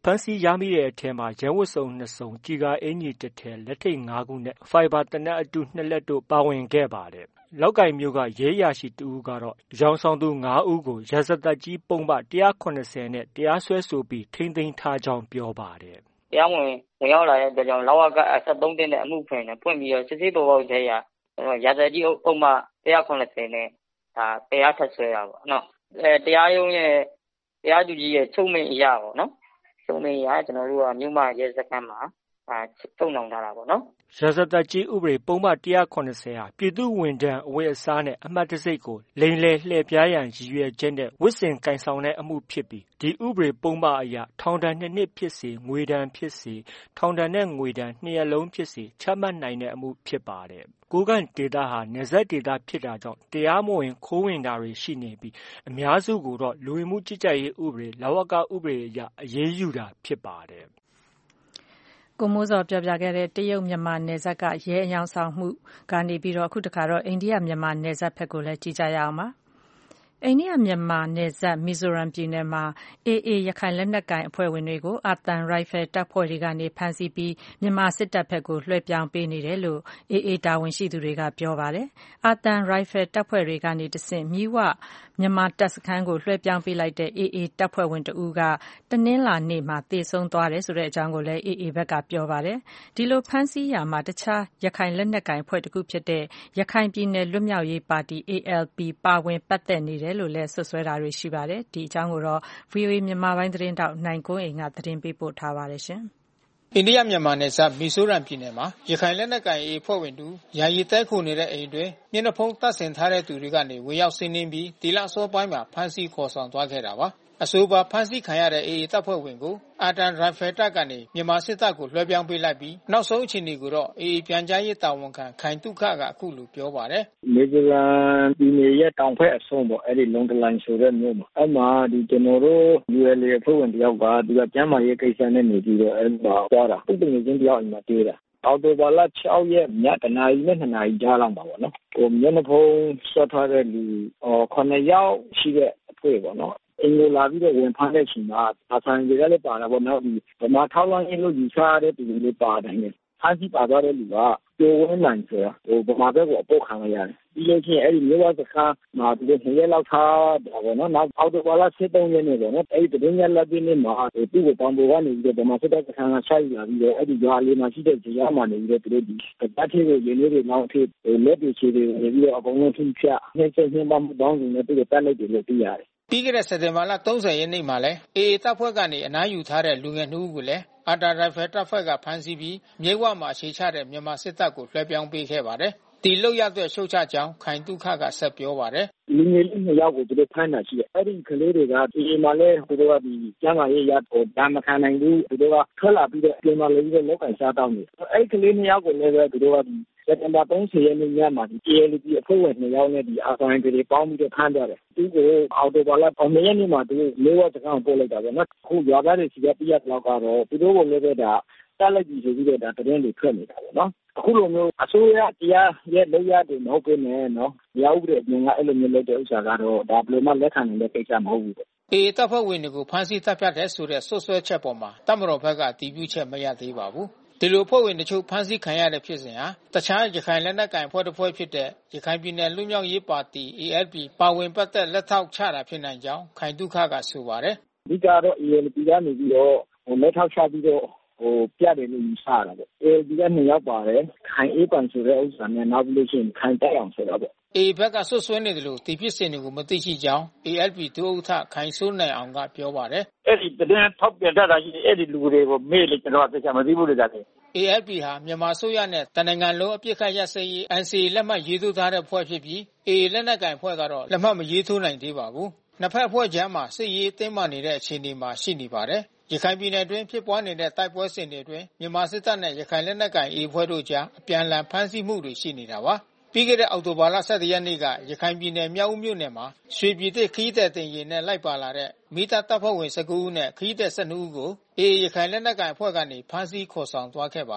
ဖမ်းဆီးရမိတဲ့အထဲမှာရဲဝတ်စုံနှစ်စုံ၊ကျည်ကာအင်္ကျီတစ်ထည်၊လက်ထိပ်ငါးခုနဲ့ဖိုင်ဘာသေနတ်အတုနှစ်လက်တို့ပါဝင်ခဲ့ပါတယ်။လောက်ကိုင်မြို့ကရဲအရာရှိတစ်ဦးကတော့ရောင်ဆောင်သူငါးဦးကိုရာဇသတ်ကြီးပုဒ်မ၁၇၀နဲ့တရားစွဲဆိုပြီးထိန်းသိမ်းထားကြောင်းပြောပါတယ်။တရားဝင်ဝင်ရောက်လာတဲ့အတွက်ကြောင့်လဝက ဆက်သုံးတင်တဲ့အမှုဖွင့်နဲ့ဖွင့်ပြီးတော့စစ်ဆေးပေါ်ပေါက်တဲ့ရာရာဇသတ်ကြီးပုဒ်မ၁၇၀နဲ့ဒါတရားထပ်ဆွဲတာပေါ့နော်။အဲတရားရုံးရဲ့တရားသူကြီးရဲ့ချုပ်မိန့်အရပေါ့နော်။ချုပ်မိန့်အရကျွန်တော်တို့ကမြို့မရဲစခန်းမှာအဲတုံ့နှောင်ထားတာပေါ့နော်။ရာဇသတ်ကြီးဥပဒေပုဒ်မ၁၇၀ဟာပြည်သူ့ဝန်ထမ်းအဝတ်အစားနဲ့အမှတ်တံဆိပ်ကိုလိမ်လည်လှည့်ပြားရန်ရည်ရွယ်ချက်နဲ့ဝတ်ဆင်ကိုင်ဆောင်တဲ့အမှုဖြစ်ပြီးဒီဥပဒေပုဒ်မအရထောင်ဒဏ်နှစ်နှစ်ဖြစ်စေငွေဒဏ်ဖြစ်စေထောင်ဒဏ်နဲ့ငွေဒဏ်နှစ်ရပ်လုံးဖြစ်စေချမှတ်နိုင်တဲ့အမှုဖြစ်ပါတယ်။ကိုးကန့်ဒေသဟာနယ်စပ်ဒေသဖြစ်တာကြောင့်တရားမဝင်ခိုးဝင်တာတွေရှိနေပြီးအများစုကိုတော့လူဝင်မှုကြီးကြပ်ရေးဥပဒေလဝကဥပဒေအရအရေးယူတာဖြစ်ပါတယ်။ကိုမိုးစောပြောပြခဲ့တဲ့တရုတ်မြန်မာနယ်စပ်ကရဲအယောင်ဆောင်မှုကနေပြီးတော့အခုတခါတော့အိန္ဒိယမြန်မာနယ်စပ်ဘက်ကိုလည်းကြည့်ကြရအောင်ပါအိန္ဒိယမြန်မာနယ်စပ်မီဇိုရမ်ပြည်နယ်မှာ အေအေ ရခိုင်လက်နက်ကိုင်အဖွဲ့ဝင်တွေကိုအာသံရိုင်ဖယ်တပ်ဖွဲ့တွေကနေဖမ်းဆီးပြီးမြန်မာစစ်တပ်ဘက်ကိုလွှဲပြောင်းပေးနေတယ်လို့ အေအေ တာဝန်ရှိသူတွေကပြောပါတယ်။အာသံရိုင်ဖယ်တပ်ဖွဲ့တွေကနေတဆင့်မြီးဝမြန်မာတပ်စခန်းကိုလွှဲပြောင်းပေးလိုက်တဲ့ အေအေ တပ်ဖွဲ့ဝင်တဦးကတနင်္လာနေ့မှာသေဆုံးသွားတယ်ဆိုတဲ့အကြောင်းကိုလည်း အေအေ ဘက်ကပြောပါတယ်။ဒီလိုဖမ်းဆီးရာမှာတခြားရခိုင်လက်နက်ကိုင်အဖွဲ့တစ်ခုဖြစ်တဲ့ရခိုင်ပြည်နယ်လွတ်မြောက်ရေးပါတီ အေအယ်ပီ ပါဝင်ပတ်သက်နေတယ်လို့လည်းဆွဆွဲတာတွေရှိပါတယ်။ဒီအကြောင်းကိုတော့ ဗွီအိုအေမြန်မာပိုင်းသတင်းတောက်နိုင်ကွန်းအိမ်ကသတင်းပေးပို့ထားပါတယ်ရှင်။အိန္ဒိယမြန်မာနယ်စပ်မီဇိုရမ်ပြည်နယ်မှာရခိုင်လက်နက်ကိုင် အေအေ အဖွဲ့ဝင်တူယာယီတဲခုနေတဲ့အိမ်တွင်မျက်နှာဖုံးတပ်ဆင်ထားတဲ့သူတွေကနေဝင်ရောက်စီးနင်းပြီးဒီလအစောပိုင်းမှာဖမ်းဆီးခေါ်ဆောင်သွားခဲ့တာပါ။အဆိုပါဖမ်းဆီးခံရတဲ့ အေအေ တပ်ဖွဲ့ဝင်ကိုအာသံရိုင်ဖယ်တပ်ကနေမြန်မာစစ်တပ်ကိုလွှဲပြောင်းပေးလိုက်ပြီးနောက်ဆုံးအခြေအနေကိုတော့ အေအေ ပြန်ကြားရေးတာဝန်ခံခိုင်တုခကအခုလိုပြောပါတယ်။မီဇိုရမ်ပြည်နယ်ရဲ့တောင်ဘက်အဆုံးပေါ့အဲ့ဒီလုံတလိုင်ဆိုတဲ့မြို့မှာအဲ့မှာဒီကျွန်တော်တို့ ယူ အယ် အေ အဖွဲ့ဝင်တယောက်ကသူကကျမ်းမာရေးကိစ္စနဲ့နေပြီးတော့အဲ့မှာသွားတာသူ့တင်ချင်းတယောက်အိမ်မှာတေးတာအော်တိုဘာလ၆ရက်ညတနာရီနဲ့နှစ်နာရီကြားလောက်ပါပေါ့နော်ဟိုမျက်နှာဖုံးဆွတ်ထားတဲ့လူအော်ခုနှစ်ယောက်ရှိတဲ့အဖွဲ့ပေါ့နော်အင်္ဂလာပြီးတော့ဝင်ဖမ်းတဲ့အချိန်မှာအဆိုင်တွေကလည်းပါတာပေါ့နော်ဒီဗမာထောက်လောင်းရေးလို့ယူဆရတဲ့ပြည်တွေပါတိုင်းနဲ့ဖမ်းဆီးပါသွားတဲ့လူကကျော်ဝင်းနိုင်ဆိုတာဟိုဗမာဘက်ကိုအပုတ်ခံရရတယ်ပြီးလို့ချင်းအဲ့ဒီမျိုးဝစခါမှာဒီလိုနှစ်ရက်လောက်ထားတာပေါ့နော်နောက်အော်တိုဘာလ၁၃ရက်နေ့ပေါ့နော်အဲ့ဒီတင်းရက်လက်ပြင်းနေမှာသူ့ကိုတောင်ပေါ်ကနေပြီးတော့ဗမာစစ်တပ်စခန်းကဆိုက်လာပြီးတော့အဲ့ဒီရွာလေးမှာရှိတဲ့ဇာတ်မှနေပြီးတော့သူတို့ဒီတတ်သေးကိုရင်းနေတွေနောက်ထိလက်တွေချီတွေနေပြီးတော့အကုန်လုံးထိဖြတ်နှိမ့်ဆက်နှင်းပါမှုတောင်းစုံနဲ့သူ့ကိုတတ်လိုက်တယ်လို့သိရတယ်ပြီးခဲ့တဲ့စက်တင်ဘာလ၃၀ရက်နေ့မှာလဲ အေအေ တပ်ဖွဲ့ကနေအနားယူထားတဲ့လူငယ်နှစ်ဦးကိုလည်းအာတာရိုင်ဖယ်တပ်ဖွဲ့ကဖမ်းဆီးပြီးမြိတ်ဝမှာအခြေချတဲ့မြန်မာစစ်တပ်ကိုလွှဲပြောင်းပေးခဲ့ပါတယ်။ဒီလောက်ရတဲ့ရှုတ်ချကြောင်းခိုင်တုခကဆက်ပြောပါတယ်။လူငယ်လေးနှစ်ယောက်ကိုသူတို့ဖမ်းတာရှိတယ်။အဲ့ဒီကလေးတွေကဒီမှာလဲသူတို့ကဒီကျန်းမာရေးရတော့ဒါမခံနိုင်ဘူးသူတို့ကထွက်လာပြီးတော့ပြင်မာလေးပြီးတော့လောက်ကန်စားတောင်းနေ။အဲ့ဒီကလေးနှစ်ယောက်ကိုလည်းပဲသူတို့ကဒီစက်တင်ဘာ၃၀ရက်နေ့ညမှာဒီ အေအယ်ပီ အဖွဲ့ဝင်နှစ်ယောက်နဲ့ဒီအာဆိုင်တွေပေါင်းပြီးတော့ဖမ်းကြတယ်။သူကိုအော်တိုဘာလအော်၂ရက်နေ့မှာသူလေးဝစကန်ပို့လိုက်တာပဲနော်။ခုရွာသားတွေစီကပြရတော့ကတော့သူတို့ကိုလည်းပဲဒါတက်လိုက်ပြီဆိုပြီးတော့ဒါတရင်တွေထွက်နေတာပေါ့နော်အခုလိုမျိုးအစိုးရတရားရဲ့လောက်ရတယ်မဟုတ်ဘူးနဲ့နော်မြောက်ဥပဒေအပြင်ကအဲ့လိုမျိုးလုပ်တဲ့ဥစ္စာကတော့ဒါဘယ်လိုမှလက်ခံနိုင်တဲ့ကိစ္စမဟုတ်ဘူးပေါ့အေအေတပ်ဖွဲ့ဝင်တွေကိုဖမ်းဆီးတပ်ဖြတ်တဲ့ဆိုတဲ့ဆွဆွဲချက်ပေါ်မှာတပ်မတော်ဘက်ကတည်ပြုချက်မရသေးပါဘူးဒီလိုဖွဲ့ဝင်တချို့ဖမ်းဆီးခံရတဲ့ဖြစ်စဉ်ဟာတခြားရခိုင်လက်နက်ကိုင်ဖွဲ့တစ်ဖွဲ့ဖြစ်တဲ့ရခိုင်ပြည်နယ်လူမျိုးရေးပါတီ အေအယ်ပီ ပါဝင်ပတ်သက်လက်ထောက်ချတာဖြစ်နိုင်ကြောင်းခိုင်တုခကဆိုပါတယ်ဒီကတော့ အေအယ်ပီ ကနေပြီးတော့ဟိုလက်ထောက်ချပြီးတော့ဟိုပြတယ်လို့ယူဆတာပေါ့အေဒီကနှစ်ယောက်ပါတယ်ခိုင်အေးပန်ဆိုတဲ့ဥစ္စာနဲ့နောက်ပြီးလို့ရှိရင်ခိုင်တက်အောင်ဆိုတာပေါ့အေဘက်ကဆွဆွဲနေတယ်လို့ဒီဖြစ်စဉ်တွေကိုမသိရှိကြောင်း အေအယ်ပီ ဒုဥက္ကဋ္ဌခိုင်စိုးနိုင်အောင်ကပြောပါတယ်အဲ့ဒီတရင်ထောက်ပြတတ်တာရှိအဲ့ဒီလူတွေကိုမေ့လို့ကျွန်တော်သိချင်မသိဘူးလို့ကြားတယ်အေအယ်ပီ ဟာမြန်မာအစိုးရနဲ့တနိုင်ငံလုံးအပြစ်ခတ်ရပ်စဲရေး အန်စီအေ လက်မှတ်ရေးထိုးထားတဲ့ဖွဲ့ဖြစ်ပြီး အေအေ လက်နက်ကိုင်ဖွဲ့ကတော့လက်မှတ်မရေးထိုးနိုင်သေးပါဘူးနှစ်ဖက်အဖွဲ့ကြားမှာစစ်ရေးတင်းမာနေတဲ့အခြေအနေမှာရှိနေပါတယ်ရခိုင်ပြည်နယ်တွင်းဖြစ်ပွားနေတဲ့တိုက်ပွဲစဉ်တွေအတွင်းမြန်မာစစ်တပ်နဲ့ရခိုင်လက်နက်ကိုင် အေအေ ဖွဲ့တို့ကြားအပြန်အလှန်ဖမ်းဆီးမှုတွေရှိနေတာပါပြီးခဲ့တဲ့အောက်တိုဘာလ၁၁ရက်နေ့ကရခိုင်ပြည်နယ်မြောက်ဦးမြို့နယ်မှာရွှေပြည်သစ်ခရီးသည်တင်ယာဉ်နဲ့လိုက်ပါလာတဲ့မိသားတပ်ဖွဲ့ဝင်၁၉ဦးနဲ့ခရီးသည်၁၂ဦးကိုအေအေရခိုင်လက်နက်ကိုင်အဖွဲ့ကနေဖမ်းဆီးခေါ်ဆောင်သွားခဲ့ပါတယ်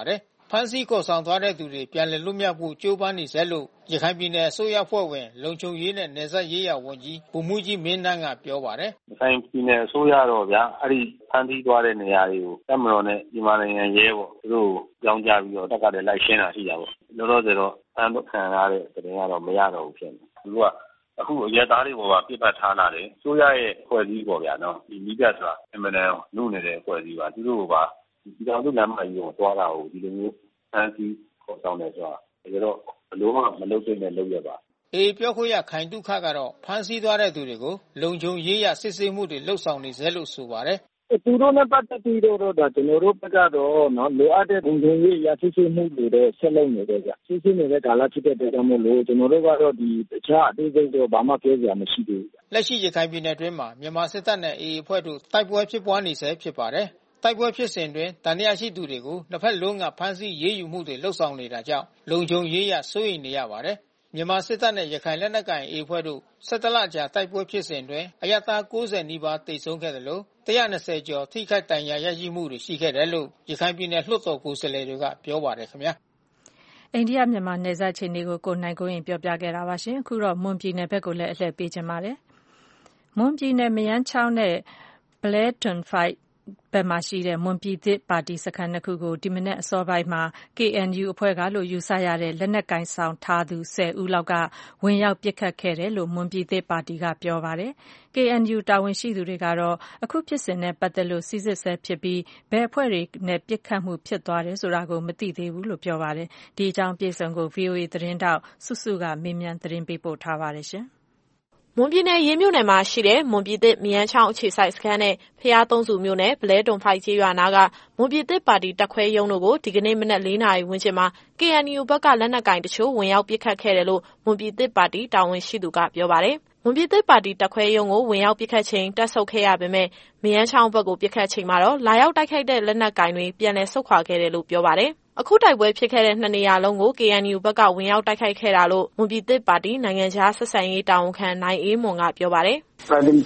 ဖမ်းဆီးခေါ်ဆောင်သွားတဲ့သူတွေပြန်လည်လွတ်မြောက်ဖို့ကြိုးပမ်းနေစေလို့ရခိုင်ပြည်နယ်အစိုးရဖွဲ့ဝင်လုံခြုံရေးနဲ့နယ်စပ်ရေးရာဝန်ကြီးဗိုလ်မှူးကြီးမင်းနန်းကပြောပါတယ်။ရခိုင်ပြည်နယ်အစိုးရတော့ဗျာအဲ့ဒီဖမ်းဆီးသွားတဲ့နေရာတွေကိုတပ်မတော်နဲ့ဒီမာနိုင်ငံရဲပေါ့သူတို့ကြောင်းကြပြီးတော့တပ်ကလည်းလိုက်ရှင်းတာရှိတာပေါ့လောလောဆယ်တော့ဖမ်းခံရတဲ့တဲ့ရင်ကတော့မရတော့ဘူးဖြစ်နေသူကအခုအရက်သားတွေပေါ်မှာပြစ်ပတ်ထားလာတယ်။ဆိုရရဲ့ဖွဲ့စည်းပေါ်ဗျာနော်။ဒီမိပြဆိုတာအင်မတန်နှုတ်နေတဲ့ဖွဲ့စည်းပါသူတို့ကဒီကောင်တို့လမ်းမကြီးကိုသွားတာကိုဒီလိုမျိုးဖမ်းဆီးခေါ်ဆောင်နေဆိုတာဒါတော့ဘလို့မှမလုပ်တဲ့လုပ်ရပါအေးပြောခွင့်ရခိုင်တုခကတော့ဖမ်းဆီးသွားတဲ့သူတွေကိုလုံခြုံရေးရစစ်ဆေးမှုတွေလှုပ်ဆောင်နေစေလို့ဆိုပါတယ်သူတို့နဲ့ပတ်သက်ပြီးတော့ဒါကျွန်တော်တို့ဘက်ကတော့နော်လိုအပ်တဲ့လုံခြုံရေးရစစ်ဆေးမှုတွေတော့ဆက်လုပ်နေတယ်ကြာစစ်ဆေးနေတဲ့ကာလဖြစ်တဲ့အတွက်ကြောင့်မို့လို့ကျွန်တော်တို့ကတော့ဒီတခြားအသေးစိတ်တော့ဘာမှပြောစရာမရှိသေးဘူးလက်ရှိရခိုင်ပြည်နယ်တွင်းမှာမြန်မာစစ်တပ်နဲ့အေးအဖွဲ့တို့တိုက်ပွဲဖြစ်ပွားနေဆဲဖြစ်ပါတယ်တိုက်ပွဲဖြစ်စဉ်တွင်တန်ရာရှိသူတွေကိုနှစ်ဖက်လုံးကဖမ်းဆီးရေးယူမှုတွေလှုပ်ဆောင်နေတာကြောင့်လုံခြုံရေးရစိုးရိမ်နေရပါတယ်မြန်မာစစ်တပ်နဲ့ရခိုင်လက်နက်ကိုင်အေးအဖွဲ့တို့ဆယ်တလကြာတိုက်ပွဲဖြစ်စဉ်တွင်အရပ်သား၉၀နီးပါးတိတ်ဆုံးခဲ့တယ်လို့၁၂၀ကျော်ထိခိုက်ဒဏ်ရာရရှိမှုတွေရှိခဲ့တယ်လို့ရခိုင်ပြည်နယ်လွှတ်တော်ကိုယ်စားလှယ်တွေကပြောပါတယ်ခင်ဗျာအိန္ဒိယမြန်မာနယ်စပ်ခြေနေကိုကိုနိုင်ကိုရင်ပြောပြခဲ့တာပါရှင်အခုတော့မွန်ပြည်နယ်ဘက်ကိုလည်းအလှည့်ပေးချင်ပါတယ်မွန်ပြည်နယ်မယန်းချောင်းနဲ့ Blair Ton Fightဘက်မှာရှိတဲ့မွန်ပြည်သစ်ပါတီစခန်းနှစ်ခုကိုဒီမနက်အစောပိုင်းမှာ K N U အဖွဲ့ကလို့ယူဆရတဲ့လက်နက်ကင်ဆောင်ထားသူ၁၀ဦးလောက်ကဝင်ရောက်ပစ်ခတ်ခဲ့တယ်လို့မွန်ပြည်သစ်ပါတီကပြောပါတယ်။ K N U တာဝန်ရှိသူတွေကတော့အခုဖြစ်စဉ်နဲ့ပတ်သက်လို့စစ်ဆေးဆဲဖြစ်ပြီးဘယ်အဖွဲ့တွေနဲ့ပစ်ခတ်မှုဖြစ်သွားတယ်ဆိုတာကိုမသိသေးဘူးလို့ပြောပါတယ်။ဒီအကြောင်းအပြည့်အစုံကို V O A သတင်းထောက်စုစုကမေးမြန်းသတင်းပေးပို့ထားပါတယ်ရှင်။မွန်ပြည်နယ်ရေးမြို့နယ်မှာရှိတဲ့မွန်ပြည်သစ်မယန်းချောင်းအခြေစိုက်စခန်းနဲ့ဖျားသုံးစုမြို့နယ်ဗလဲတုံဖိုက်ကျေးရွာနာကမွန်ပြည်သစ်ပါတီတပ်ခွဲရုံးတို့ကိုဒီကနေ့မနက်၄နာရီဝန်းကျင်မှာ K N U ဘက်ကလက်နက်ကင်တချို့ဝင်ရောက်ပစ်ခတ်ခဲ့တယ်လို့မွန်ပြည်သစ်ပါတီတာဝန်ရှိသူကပြောပါတယ်။မွန်ပြည်သစ်ပါတီတပ်ခွဲရုံးကိုဝင်ရောက်ပစ်ခတ်ချိန်တပ်ဆုတ်ခဲ့ရပေမဲ့မယန်းချောင်းဘက်ကိုပစ်ခတ်ချိန်မှာတော့လာရောက်တိုက်ခိုက်တဲ့လက်နက်ကင်တွေပြန်လည်ဆုတ်ခွာခဲ့တယ်လို့ပြောပါတယ်။အခုတိုက်ပွဲဖြစ်ခဲ့တဲ့နှစ်နေရာလုံးကို K N U ဘက်ကဝင်ရောက်တိုက်ခိုက်ခဲ့တာလို့မွန်ပြည်သစ်ပါတီနိုင်ငံခြားဆက်ဆံရေးတာဝန်ခံနိုင်အေးမွန်ကပြောပါတယ်။ဒီ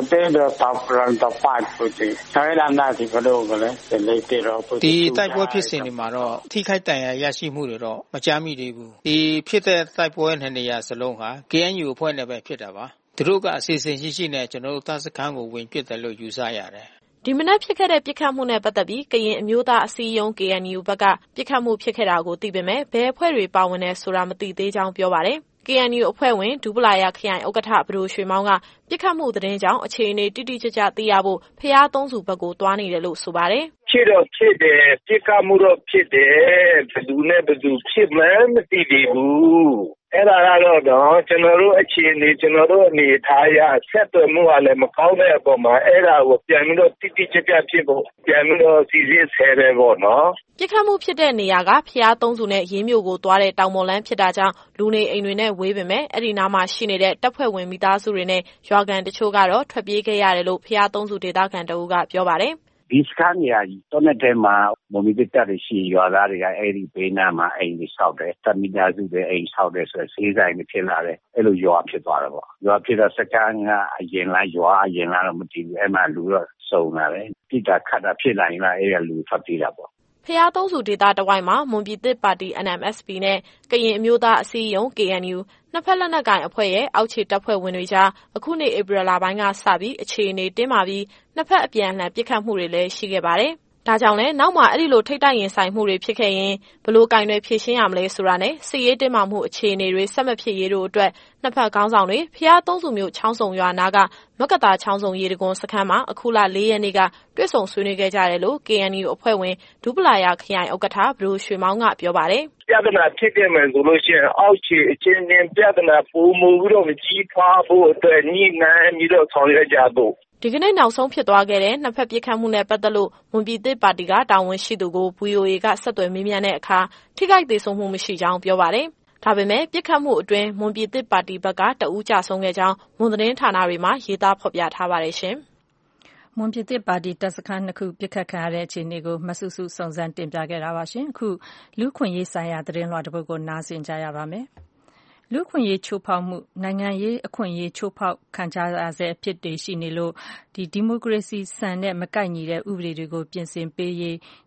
တိုက်ပွဲဖြစ်စဉ်တွေမှာတော့ထိခိုက်ဒဏ်ရာရရှိမှုတွေတော့မကြားမိသေးဘူး။ဒီဖြစ်တဲ့တိုက်ပွဲနှစ်နေရာစလုံးဟာ K N U အဖွဲ့နဲ့ပဲဖြစ်တာပါ။သူတို့ကအစီအစဉ်ရှိရှိနဲ့ကျွန်တော်တို့တပ်စခန်းကိုဝင်ပစ်တယ်လို့ယူဆရတယ်။ဒီမနက်ဖြစ်ခဲ့တဲ့ပြစ်ခတ်မှုနဲ့ပတ်သက်ပြီးကရင်အမျိုးသားအစည်းအရုံး K N U ဘက်ကပြစ်ခတ်မှုဖြစ်ခဲ့တာကိုသိပေမဲ့ဘယ်အဖွဲ့တွေပါဝင်လဲဆိုတာမသိသေးကြောင်းပြောပါတယ်။ K N U အဖွဲ့ဝင်ဒူပလာယာခရိုင်ဥက္ကဋ္ဌဘဒိုရွှေမောင်းကပြစ်ခတ်မှုသတင်းကြောင့်အခြေအနေတိတိကျကျသိရဖို့ဖျားသုံးစုဘက်ကိုတွားနေတယ်လို့ဆိုပါတယ်။ဖြစ်တော့ဖြစ်တယ်ပြစ်ခတ်မှုတော့ဖြစ်တယ်ဘယ်သူနဲ့ဘယ်သူဖြစ်မှန်းမသိသေးဘူး။အဲ့ဒါကတော့တော့ကျွန်တော်တို့အခြေအနေကျွန်တော်တို့အနေထားရဆက်သွယ်မှုကလည်းမကောင်းတဲ့အပေါ်မှာအဲ့ဒါကိုပြန်ပြီးတော့တိတိကျကျဖြစ်ဖို့ပြန်ပြီးတော့စီစစ်ဆဲတယ်ပေါ့နော်ပြစ်ခတ်မှုဖြစ်တဲ့နေရာကဖျားသုံးစုနဲ့ရေးမြို့ကိုသွားတဲ့တောင်ပေါ်လမ်းဖြစ်တာကြောင့်လူနေအိမ်တွေနဲ့ဝေးပေမဲ့အဲ့ဒီနားမှာရှိနေတဲ့တပ်ဖွဲ့ဝင်မိသားစုတွေနဲ့ရွာကန်တချို့ကတော့ထွက်ပြေးခဲ့ရတယ်လို့ဖျားသုံးစုဒေသခံတအုပ်ကပြောပါတယ်ဒီစခန်းနေရာကြီးတော့တဲ့တဲမှာမမီတက်တက်ရှိရွာသားတွေကအဲ့ဒီဘေးနားမှာအိမ်တွေဆောက်တယ်တပ်မိသားစုတွေအိမ်ဆောက်တယ်ဆိုတော့ဈေးဆိုင်တွေဖြစ်လာတယ်အဲ့လိုရွာဖြစ်သွားတယ်ပေါ့ရွာဖြစ်တော့စခန်းကအရင်လားရွာအရင်လားတော့မသိဘူးအဲ့မှာလူတော့စုံလာတယ်ပြစ်တာခတ်တာဖြစ်လာရင်လည်းအဲ့ရလူဖတ်ပြေးတာပေါ့ဖျားသုံးစုဒေသတဝိုက်မှာမွန်ပြည်သစ်ပါတီ N M S P နဲ့ကရင်အမျိုးသားအစည်းအရုံး K N U နှစ်ဖက်လက်နက်ကိုင်အဖွဲ့ရဲ့အောက်ခြေတပ်ဖွဲ့ဝင်တွေကြားအခုနှစ်ဧပြီလပိုင်းကစပြီးအခြေအနေတင်းမာပြီးနှစ်ဖက်အပြန်အလှန်ပစ်ခတ်မှုတွေလည်းရှိခဲ့ပါတယ်။ဒါကြောင့်လည်းနောက်မှာအဲ့ဒီလိုထိပ်တိုက်ရင်ဆိုင်မှုတွေဖြစ်ခဲ့ရင်ဘလို့ကင်တွေဖြေရှင်းရမလဲဆိုတာနဲ့စစ်ရေးတင်းမာမှုအခြေအနေတွေဆက်မဖြစ်ရေးတို့အတွက်နှစ်ဖက်ခေါင်းဆောင်တွေဖျားသုံးစုမျိုးချောင်းစုံရွာနာကမကတာချောင်းစုံရေတကွန်စခန်းမှာအခုလ၄ရက်နေ့ကတွေ့ဆုံဆွေးနွေးခဲ့ကြတယ်လို့ K N U အဖွဲ့ဝင်ဒူပလာယာခရိုင်ဥက္ကဋ္ဌဘဒိုရွှေမောင်းကပြောပါတယ်ပြဿနာဖြစ်ခဲ့မယ်ဆိုလို့ရှိရင်အောက်ခြေအချင်းချင်းပြဿနာပုံမူပြီးတော့ကြီးထွားဖို့အတွက်ညှိနှိုင်းပြီးတော့ဆောင်ရွက်ကြဖို့ဒီကနေ့နောက်ဆုံးဖြစ်သွားခဲ့တဲ့နှစ်ဖက်ပစ်ခတ်မှုနဲ့ပတ်သက်လို့မွန်ပြည်သစ်ပါတီကတာဝန်ရှိသူကို V O A ကဆက်သွယ်မေးမြန်းတဲ့အခါထိခိုက်ဒေဆုံးမှုမရှိကြောင်းပြောပါတယ်။ဒါပေမဲ့ပစ်ခတ်မှုအတွင်းမွန်ပြည်သစ်ပါတီဘက်ကတအူးကြဆုံးခဲ့ကြောင်းမွန်သတင်းဌာနတွေမှာရေးသားဖော်ပြထားပါတယ်ရှင်။မွန်ပြည်သစ်ပါတီတပ်စခန်းနှစ်ခုပစ်ခတ်ခံရတဲ့အခြေအနေကိုမဆုစုစုံစမ်းတင်ပြခဲ့တာပါရှင်။အခုလူခွင့်ရေးဆိုင်ရာသတင်းလွှာတစ်ပုဒ်ကိုနားဆင်ကြရပါမယ်။လူခွင့်ရေးချိုးဖောက်မှုနိုင်ငံရေးအခွင့်အရေးချိုးဖောက်ခံကြရဆဲအဖြစ်တွေရှိနေလို့ဒီဒီမိုကရေစီစံနဲ့မကိုက်ညီတဲ့ဥပဒေတွေကိုပြင်ဆင်ပေးရေး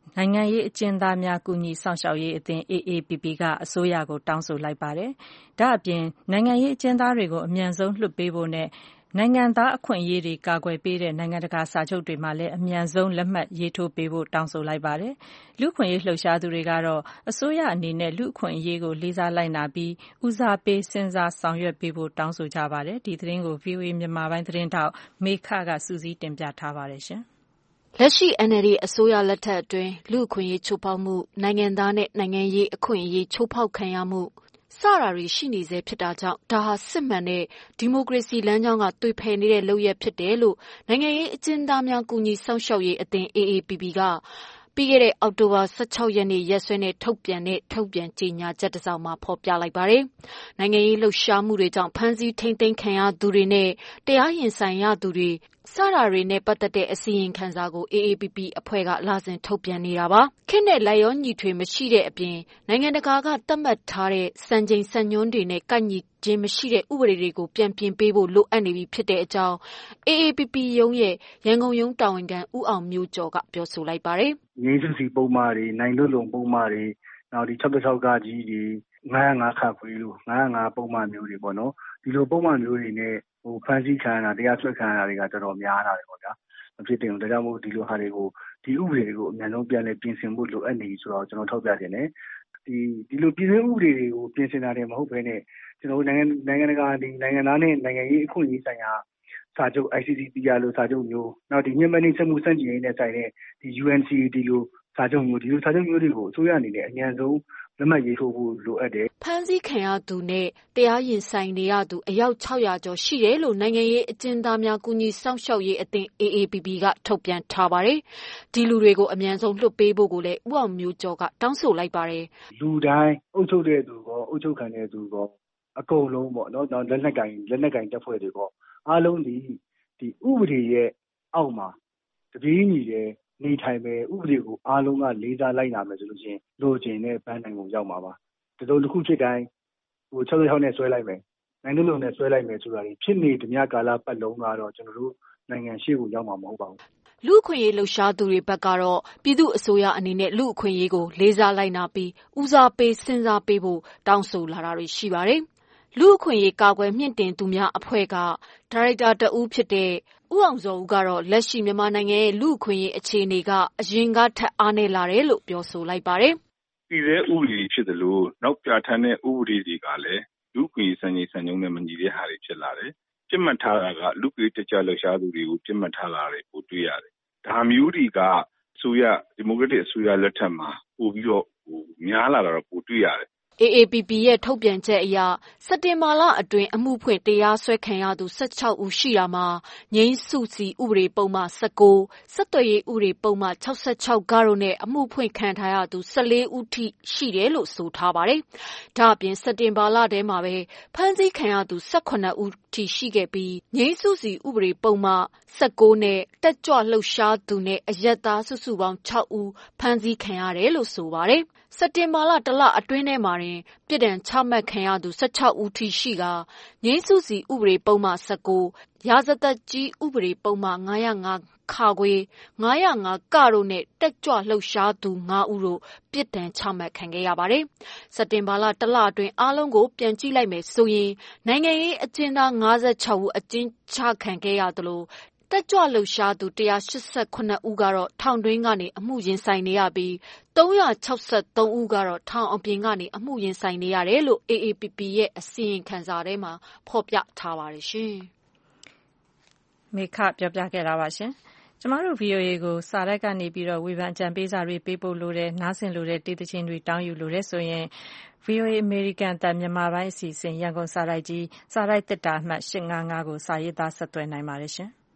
နိုင်ငံရေးအကျဉ်းသားများကူညီစောင့်ရှောက်ရေးအသင်း အေအေပီပီ ကအစိုးရကိုတောင်းဆိုလိုက်ပါတယ်။ဒါ့အပြင်နိုင်ငံရေးအကျဉ်းသားတွေကိုအမြန်ဆုံးလွှတ်ပေးဖို့နဲ့နိုင်ငံသားအခွင့်အရေးတွေကာကွယ်ပေးတဲ့နိုင်ငံတကာစာချုပ်တွေမှာလည်းအမြန်ဆုံးလက်မှတ်ရေးထိုးပေးဖို့တောင်းဆိုလိုက်ပါတယ်။လူ့အခွင့်အရေးလှုပ်ရှားသူတွေကတော့အစိုးရအနေနဲ့လူ့အခွင့်အရေးကိုလေးစားလိုက်နာပြီးဦးစားပေးစဉ်းစားဆောင်ရွက်ပေးဖို့တောင်းဆိုကြပါတယ်။ဒီသတင်းကို ဗွီအိုအေမြန်မာပိုင်းသတင်းထောက်မေခကစုစည်းတင်ပြထားပါတယ်။လက်ရှိ အန်အယ်လ်ဒီ အစိုးရလက်ထက်အတွင်းလူ့အခွင့်အရေးချိုးဖောက်မှုနိုင်ငံသားနဲ့နိုင်ငံရေးအခွင့်အရေးချိုးဖောက်ခံရမှုစတာတွေရှိနေဆဲဖြစ်တာကြောင့်ဒါဟာစစ်မှန်တဲ့ဒီမိုကရေစီလမ်းကြောင်းကသွေဖယ်နေတဲ့လုပ်ရပ်ဖြစ်တယ်လို့နိုင်ငံရေးအကျဉ်းသားများကူညီစောင့်ရှောက်ရေးအသင်း အေအေပီပီ ကပြီးခဲ့တဲ့အောက်တိုဘာ၁၆ရက်နေ့ရက်စွဲနဲ့ထုတ်ပြန်တဲ့ထုတ်ပြန်ကြေညာချက်တစ်စောင်မှာဖော်ပြလိုက်ပါတယ်။နိုင်ငံရေးလှုပ်ရှားမှုတွေကြောင့်ဖမ်းဆီးထိန်းသိမ်းခံရသူတွေနဲ့တရားရင်ဆိုင်ရသူတွေစတာတွေနဲ့ပတ်သက်တဲ့အစီရင်ခံစာကို အေအေပီပီ အဖွဲ့ကလစဉ်ထုတ်ပြန်နေတာပါ။ခေတ်နဲ့လိုက်ရောညီထွေမရှိတဲ့အပြင်နိုင်ငံတကာကသတ်မှတ်ထားတဲ့စံချိန်စံညွှန်းတွေနဲ့ကိုက်ညီခြင်းမရှိတဲ့ဥပဒေတွေကိုပြန်ပြင်ပေးဖို့လိုအပ်နေပြီဖြစ်တဲ့အကြောင်း အေအေပီပီ ရုံးရဲ့ရန်ကုန်ရုံးတာဝန်ခံဦးအောင်မျိုးကျော်ကပြောဆိုလိုက်ပါတယ်။ငြိမ်းစုစီပုံမှားတွေနိုင်လွတ်လုံပုံမှားတွေနောက်ဒီ၆၆ကကြီးတွေငါး၀၅ခခွေလို့ငါး၀၅ပုံမှားမျိုးတွေပေါ့နော်ဒီလိုပုံမှားမျိုးတွေနဲ့ဟိုဖမ်းဆီးခံရတာတရားစွဲခံရတာတွေကတော်တော်များလာတယ်ပေါ့ဗျာမဖြစ်တင်ဘူးဒါကြောင့်မို့ဒီလိုဟာတွေကိုဒီဥပဒေတွေကိုအများဆုံးပြန်လည်ပြင်ဆင်ဖို့လိုအပ်နေပြီဆိုတော့ကျွန်တော်ထောက်ပြခြင်းနဲ့ဒီဒီလိုပြည်တွင်းဥပဒေတွေကိုပြင်ဆင်တာတွေမဟုတ်ဘဲနဲ့ကျွန်တော်နိုင်ငံနိုင်ငံတကာဒီနိုင်ငံသားနဲ့နိုင်ငံရေးအခွင့်အရေးဆိုင်ရာစာချုပ် အိုင်စီစီ ပီအာလိုစာချုပ်မျိုးနောက်ဒီညမနိစမှုစန့်ကျင်ရေးနဲ့ဆိုင်တဲ့ဒီ ယူအန်စီအေဒီလိုစာချုပ်မျိုးဒီလိုစာချုပ်မျိုးတွေကိုအစိုးရအနေနဲ့အများဆုံးလက်မှတ်ရေးထိုးဖို့လိုအပ်တယ်။ဖမ်းဆီးခံရသူနဲ့တရားရင်ဆိုင်နေရသူအယောက်၆၀၀ကျော်ရှိတယ်လို့နိုင်ငံရေးအကျဉ်းသားများကူညီစောင့်ရှောက်ရေးအသင်း အေအေပီပီ ကထုတ်ပြန်ထားပါတယ်။ဒီလူတွေကိုအမြန်ဆုံးလွှတ်ပေးဖို့ကိုလည်းဦးအောင်မျိုးကျော်ကတောင်းဆိုလိုက်ပါတယ်။လူတိုင်းအုပ်ချုပ်တဲ့သူကောအုပ်ချုပ်ခံတဲ့သူကောအကုန်လုံးပေါ့နော်လက်နက်ကင်လက်နက်ကင်တပ်ဖွဲ့တွေပေါ့အားလုံးဒီဒီဥပဒေရဲ့အောက်မှာတပြေးညီတဲ့နေထိုင်မယ်ဥပဒေကိုအားလုံးကလေးစားလိုက်နာမယ်ဆိုလို့ရှိရင်လိုချင်တဲ့ဘန်းနိုင်ကိုရောက်မှာပါတစုံတစ်ခုဖြစ်တိုင်းဟို၆၆နဲ့ဆွဲလိုက်မယ်နိုင်လုံးလုံးနဲ့ဆွဲလိုက်မယ်ဆိုတာဖြစ်နေဓမြကာလပတ်လုံးကတော့ကျွန်တော်တို့နိုင်ငံရှေ့ကိုရောက်မှာမဟုတ်ပါဘူးလူအခွင့်အရေးလှုပ်ရှားသူတွေဘက်ကတော့ပြည်သူအစိုးရအနေနဲ့လူအခွင့်အရေးကိုလေးစားလိုက်နာပြီးဦးစားပေးစဉ်းစားပေးဖို့တောင်းဆိုလာတာတွေရှိပါတယ်လူအခွင့်အရေးကာကွယ်မြင့်တင်သူများအဖွဲ့ကဒါရိုက်တာတဦးဖြစ်တဲ့ဦးအောင်စောဦးကတော့လက်ရှိမြန်မာနိုင်ငံရဲ့လူအခွင့်အရေးအခြေအနေကအရင်ကထက်အားနည်းလာတယ်လို့ပြောဆိုလိုက်ပါတယ်။ပြည်တဲ့ဥပဒေဖြစ်တယ်လို့နောက်ပြဋ္ဌာန်းတဲ့ဥပဒေတွေကလည်းလူအခွင့်အရေးစံချိန်စံညွှန်းနဲ့မညီတဲ့ဟာတွေဖြစ်လာတယ်။ပြစ်မှတ်ထားတာကလူ့အခွင့်အရေးတကြလှုပ်ရှားသူတွေကိုပြစ်မှတ်ထားလာတယ်ကိုတွေ့ရတယ်။ဒါမျိုးတွေကအစိုးရဒီမိုကရက်တစ်အစိုးရလက်ထက်မှာပို့ပြီးတော့ဟိုများလာတာတော့ပိုတွေ့ရတယ်အေအေပီပီ ရဲ့ထုတ်ပြန်ချက်အရစက်တင်ဘာလအတွင်းအမှုဖွင့်တရားစွဲခံရသူ၁၆ဦးရှိတာမှာငြိမ်းစုစီဥပဒေပုံမှန်၁၉ဆက်သွယ်ရေးဥပဒေပုံမှန်၆၆ဂတို့နဲ့အမှုဖွင့်ခံထားရသူ၁၄ဦးထိရှိတယ်လို့ဆိုထားပါတယ်။ဒါ့အပြင်စက်တင်ဘာလထဲမှာပဲဖမ်းဆီးခံရသူ၁၈ဦးထိရှိခဲ့ပြီးငြိမ်းစုစီဥပဒေပုံမှန်၁၉နဲ့တက်ကြွလှုပ်ရှားသူနဲ့အရက်သားစုစုပေါင်း၆ဦးဖမ်းဆီးခံရတယ်လို့ဆိုပါတယ်။စက်တင်ဘာလတလအတွင်းထဲမှာတင်ပြစ်ဒဏ်ချမှတ်ခံရသူ၁၆ဦးထိရှိကငြိမ်းစုစီဥပဒေပုံမှန်၁၉ရာဇသက်ကြီးဥပဒေပုံမှန်၅၀၅ခခွေ၅၀၅ကတို့နဲ့တက်ကြွလှုပ်ရှားသူ၅ဦးတို့ပြစ်ဒဏ်ချမှတ်ခံခဲ့ရပါတယ်။စက်တင်ဘာလတလအတွင်းအားလုံးကိုပြန်ကြည့်လိုက်မယ်ဆိုရင်နိုင်ငံရေးအကျဉ်းသား၅၆ဦးအကျဉ်းချခံခဲ့ရသလိုတက်ကြွလှုပ်ရှားသူ၁၈၇ဦးကတော့ထောင်တွင်းကနေအမှုရင်ဆိုင်နေရပြီး၃၆၃ဦးကတော့ထောင်အပြင်ကနေအမှုရင်ဆိုင်နေရတယ်လို့ အေအေပီပီ ရဲ့အစီရင်ခံစာထဲမှာဖော်ပြထားပါတယ်ရှင်။မေခပြောပြခဲ့တာပါရှင်။ကျမတို့ ဗွီအိုအေ ကိုစာတိုက်ကနေပြီးတော့ဝေဖန်အကြံပေးစာတွေပေးပို့လို့တဲ့နားဆင်လို့တဲ့တေးသချင်းတွေတောင်းယူလို့တဲ့ဆိုရင် ဗွီအိုအေ အမေရိကန်အသံမြန်မာပိုင်းအစီအစဉ်ရန်ကုန်စာတိုက်ကြီးစာတိုက်သစ်တာအမှတ်၈၅၅ကိုစာရေးသားဆက်သွယ်နိုင်ပါတယ်ရှင်။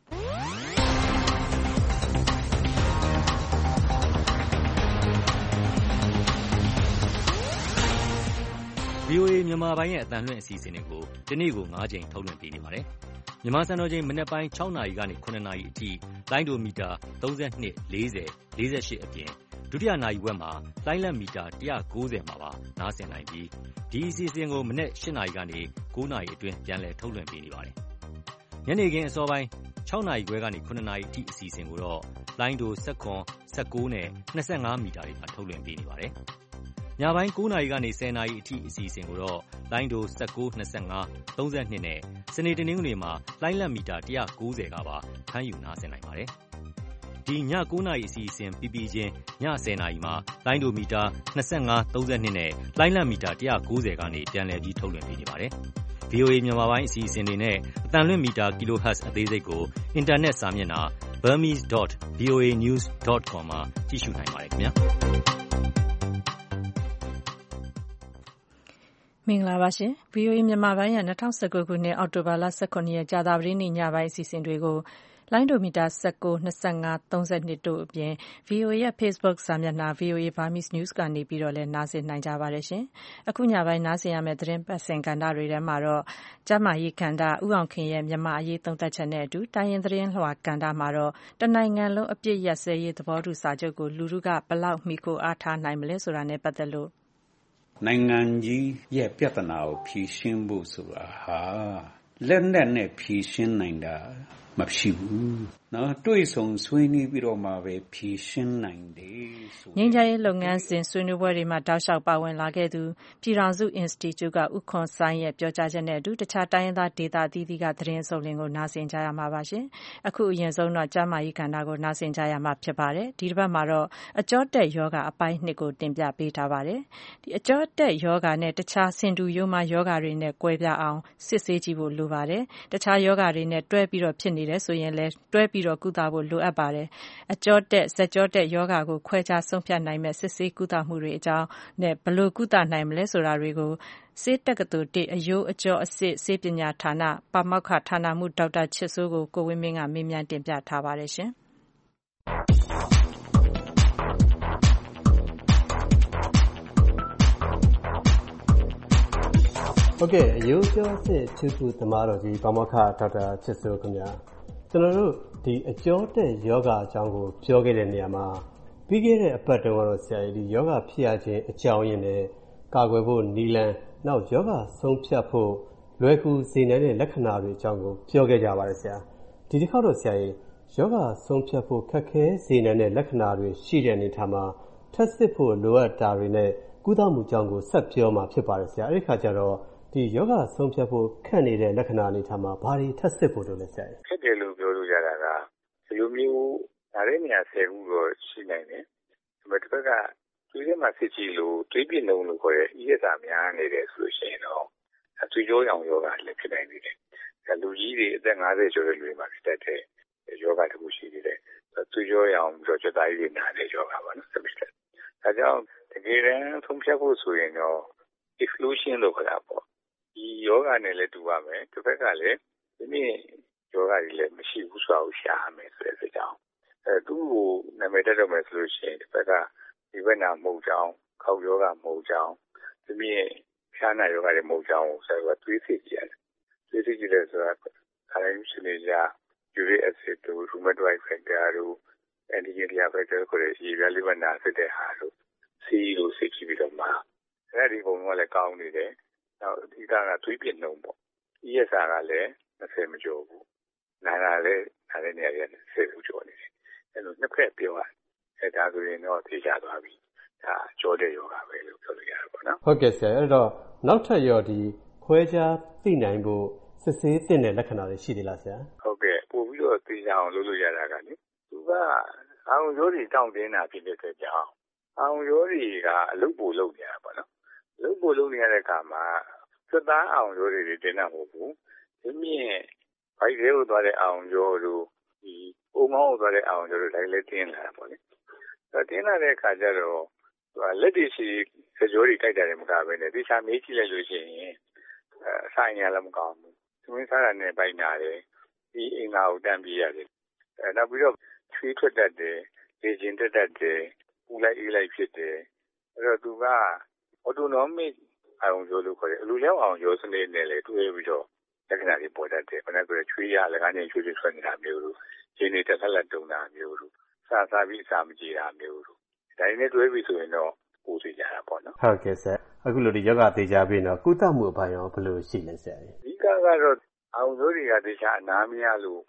ဗွီအိုအေမြန်မာပိုင်းရဲ့အသံလွှင့်အစီအစဉ်တွေကိုဒီနေ့ကို၅ကြိမ်ထုတ်လွှင့်ပေးနေပါတယ်။မြန်မာစံတော်ချိန်မနက်ပိုင်း၆နာရီကနေ၇နာရီအထိလိုင်းဒိုမီတာ၃၂ ၄၀ ၄၈အပြင်ဒုတိယနာရီဝက်မှာလိုင်းလက်မီတာ၁၉၀မှာပါနားဆင်နိုင်ပြီးဒီအစီအစဉ်ကိုမနက်၈နာရီကနေ၉နာရီအတွင်းပြန်လည်ထုတ်လွှင့်ပေးနေပါတယ်။ညနေခင်းအစောပိုင်း၆နာရီခွဲကနေ၇နာရီအထိအစီအစဉ်ကိုတော့လိုင်းဒို၁၇, ၁၉နဲ့ ၂၅မီတာတွေမှာထုတ်လွှင့်ပေးနေပါတယ်။ညပိုင်း၉နာရီကနေ၁၀နာရီအထိအစီအစဉ်ကိုတော့လိုင်းဒို၁၉, ၂၅, ၃၂နဲ့စနေတနင်္ဂနွေမှာလိုင်းလတ်မီတာ၁၉၀ကပါဖမ်းယူနားဆင်နိုင်ပါတယ်။ဒီည၉နာရီအစီအစဉ်ပြီးပြီးချင်းည၁၀နာရီမှာလိုင်းဒိုမီတာ၂၅, ၃၂နဲ့လိုင်းလတ်မီတာ၁၉၀ကနေပြန်လည်ပြီးထုတ်လွှင့်ပေးနေပါတယ်။ဗွီအိုအေ မြန်မာပိုင်းအစီအစဉ်တွေနဲ့အသံလွှင့်မီတာ kilohertz အသေးစိတ်ကိုအင်တာနက်စာမျက်နှာ burmese dot voa news dot com မှာကြည့်ရှုနိုင်ပါတယ်ခင်ဗျာမင်္ဂလာပါရှင် ဗွီအိုအေ မြန်မာပိုင်းရဲ့၂၀၁၉ခုနှစ်အောက်တိုဘာလ၁၇ရက်ကြာသပတေးနေ့ညပိုင်းအစီအစဉ်တွေကိုလိုင်းဒိုမီတာ၁၉, ၂၅, ၃၂တို့အပြင် ဗွီအိုအေရဲ့ Facebook စာမျက်နှာ ဗွီအိုအေ Burmese News ကနေပြီးတော့လည်းနားဆင်နိုင်ကြပါတယ်ရှင်။အခုညပိုင်းနားဆင်ရမယ့်သတင်းပတ်စဉ်ကဏ္ဍတွေထဲမှာတော့ကျန်းမာရေးကဏ္ဍဦးအောင်ခင်ရဲ့မြန်မာအရေးသုံးသပ်ချက်နဲ့အတူတိုင်းရင်းသတင်းလွှာကဏ္ဍမှာတော့တနိုင်ငံလုံးအပြစ်ရပ်စဲရေးသဘောတူစာချုပ်ကိုလူထုကဘယ်လောက်မှီခိုအားထားနိုင်မလဲဆိုတာနဲ့ပတ်သက်လို့နိုင်ငံကြီးရဲ့ပြဿနာကိုဖြေရှင်းဖို့ဆိုတာဟာလက်နက်နဲ့ဖြေရှင်းနိုင်တာမဖြစ်ဘူးเนาะတွေ့ဆုံဆွေးနွေးပြီးတော့မှပဲဖြေရှင်းနိုင်တယ်ဆိုငြိမ်းချမ်းရေးလုပ်ငန်းစဉ်ဆွေးနွေးပွဲတွေမှာတောက်လျှောက်ပါဝင်လာခဲ့သူပြည်ထောင်စု Institute ကဦးခွန်ဆိုင်ရဲ့ပြောကြားချက်နဲ့အတူတခြားတိုင်းရင်းသားဒေသအသီးသီးကသတင်းအစုံလင်ကိုနားဆင်ကြရမှာပါရှင်အခုအရင်ဆုံးတော့ကျန်းမာရေးကဏ္ဍကိုနားဆင်ကြရမှာဖြစ်ပါတယ်ဒီတစ်ပတ်မှာတော့အကြောတက်ယောဂအပိုင်းနှစ်ကိုတင်ပြပေးထားပါတယ်ဒီအကြောတက်ယောဂနဲ့တခြားဆင်တူရိုးမှာယောဂတွေနဲ့ကွဲပြားအောင်စစ်ဆေးကြည့်ဖို့လိုပါတယ်တခြားယောဂတွေနဲ့တွဲပြီးတော့ဖြစ်နေတယ်ဆိုရင်လည်းတွဲပြီးတော့ကုသဖို့လိုအပ်ပါတယ်အကြောတက်ဇက်ကြောတက်ယောဂကိုခွဲခြားဆုံးဖြတ်နိုင်မဲ့စစ်ဆေးကုသမှုတွေအကြောင်းနဲ့ဘယ်လိုကုသနိုင်မလဲဆိုတာတွေကိုဆေးတက္ကသိုလ်တစ်အယိုးအကျော်အစစ်ဆေးပညာဌာနပါမောက္ခဌာနမှူးဒေါက်တာချစ်စိုးကိုကိုဝင်းမင်းကမေးမြန်းတင်ပြထားပါတယ်ရှင်ဟုတ်ကဲ့အယိုးကျော်အစစ်ချစ်သူသမားတော်ကြီးပါမောက္ခဒေါက်တာချစ်စိုးခင်ဗျာကျွန်တော်တို့ဒီအကျော်တက်ယောဂအကြောင်းကိုပြောခဲ့တဲ့နေရာမှာပြီးခဲ့တဲ့အပတ်တုန်းကတော့ဆရာကြီးဒီယောဂဖြစ်ရခြင်းအကြောင်းရင်းနဲ့ကာကွယ်ဖို့နီလန်နောက်ယောဂဆုံးဖြတ်ဖို့လွယ်ကူစေနိုင်တဲ့လက္ခဏာတွေအကြောင်းကိုပြောခဲ့ကြပါတယ်ဆရာဒီတစ်ခေါက်တော့ဆရာကြီးယောဂဆုံးဖြတ်ဖို့ခက်ခဲစေနိုင်တဲ့လက္ခဏာတွေရှိတဲ့အနေထားမှာထပ်စစ်ဖို့လိုအပ်တာတွေနဲ့ကုသမှုအကြောင်းကိုဆက်ပြောမှာဖြစ်ပါတယ်ဆရာအဲ့ဒီခါကျတော့ဒီယောဂဆုံးဖြတ်ဖို့ခက်နေတဲ့လက္ခဏာအနေထားမှာဘာတွေထပ်စစ်ဖို့လိုလဲဆရာခက်တယ်လို့ပြောလို့ရတာကဒီလိုမျိုးဒါတဲ့နေရာဆယ်ခုတော့ရှိနိုင်တယ်ဒါပေမဲ့တစ်ခါကသွေးထဲမှာစစ်ကြည့်လို့သွေးပြင်းလုံးလို့ခေါ်တဲ့ E S R များနေတယ်ဆိုလို့ရှိရင်တော့သွေးကြောရောင်ယောဂလည်းဖြစ်နိုင်နေတယ်ဒါလူကြီးတွေအသက်၅၀ကျော်တဲ့လူတွေမှာဖြစ်တတ်တဲ့ယောဂတစ်ခုရှိနေတယ်သွေးကြောရောင်ပြီးတော့ချက်သားကြီးနာတဲ့ယောဂပါနော်ဆက်ပြီးတယ်ဒါကြောင့်တကယ်တမ်းဆုံးဖြတ်ဖို့ဆိုရင်တော့ exclusion လို့ခေါ်တာပေါ့ဒီယောဂနဲ့လည်းတူပါမယ်တစ်ဖက်ကလည်းဒီနေ့ယောဂတွေလည်းမရှိဘူးဆိုတာကိုရှာရမယ်ဆိုတဲ့အကြောင်းအဲသူ့ကိုနာမည်တက်တော့မယ်ဆိုလို့ရှိရင်တစ်ဖက်ကဒီဘက်နာမဟုတ်ကြောင်းခေါက်ယောဂမဟုတ်ကြောင်းဒီနေ့ဖြားနာယောဂတွေမဟုတ်ကြောင်းဆိုတော့သွေးစစ်ကြည့်ရတယ်သွေးစစ်ကြည့်တယ်ဆိုတာခါတိုင်းရှင်နေကြ uric acid တို့ rheumatoid factor တို့ antigen factor ကိုလည်းရေပြားလေးပါနာစစ်တဲ့ဟာတို့စီးလို့စစ်ကြည့်ပြီးတော့မှအဲဒီပုံကလည်းကောင်းနေတယ်နောက်အဓိကကသွေးပြင်းနှုန်းပေါ့ E S R ကလည်း၂၀မကျော်ဘူးနာတာလည်းနာတဲ့နေရာတွေကဆယ်ခုကျော်နေတယ်အဲလိုနှစ်ဖက်ပြောရတယ်အဲဒါဆိုရင်တော့သိကြသွားပြီဒါကြောတဲ့ယောဂပဲလို့ပြောလို့ရတယ်ပေါ့နော်ဟုတ်ကဲ့ဆရာအဲ့တော့နောက်ထပ်ရောဒီခွဲခြားသိနိုင်ဖို့စစ်ဆေးတဲ့လက္ခဏာတွေရှိသေးလားဆရာဟုတ်ကဲ့ပို့ပြီးတော့သိကြအောင်လုပ်လို့ရတာကလေသူကအောင်ရိုးတွေတောင့်တင်းတာဖြစ်တဲ့အတွက်ကြောင့်အောင်ရိုးတွေကအလုပ်ပို့လုပ်နေတာပေါ့နော်အလုပ်ပို့လုပ်နေရတဲ့အခါမှာစသားအောင်ရိုးတွေတင်းတာမဟုတ်ဘူးဒီမြင့်ဘိုက်သေးကိုသွားတဲ့အောင်ရိုးတို့ဒီအုံမောင်းကိုသွားတဲ့အောင်ရိုးတို့လည်းလည်းတင်းလာတာပေါ့လေအဲတင်းလာတဲ့အခါကျတော့လက်တွေရှိစကြောတွေကြိုက်တယ်မကပဲနဲ့ဒီချာမေးကြည့်လိုက်လို့ရှိရင်အဆိုင်ရလည်းမကောင်းဘူးသမင်းစားတာနဲ့ပိုက်နာတယ်ဒီအင်္ဂါကိုတန်းပြရတယ်အဲနောက်ပြီးတော့ချွေးထွက်တတ်တယ်လေကျင်တက်တတ်တယ်ပူလိုက်အေးလိုက်ဖြစ်တယ်အဲ့တော့သူက autonomic အောင်ရိုးလို့ခေါ်တယ်အလူရောက်အောင်ရိုးစနစ်နဲ့လည်းတွဲပြီးတော့လက္ခဏာတွေပေါ်တတ်တယ်ခဏကချွေးရလည်းကနေချွေးချွေးထွက်နေတာမျိုးတို့ခြေနေတက်ဆက်လက်တုံတာမျိုးတို့စားစားပြီးစားမကြည့်တာမျိုးတို့ဒါတွေနဲ့တွဲပြီးဆိုရင်တော့ပိုသိကြတာပေါ့နော်ဟုတ်ကဲ့ဆရာအခုလိုဒီယောဂသိကြပြီးတော့ကုသမှုအပိုင်းရောဘယ်လိုရှိလဲဆရာအဓိကကတော့အောင်ရိုးတွေကတခြားအနားမရလို့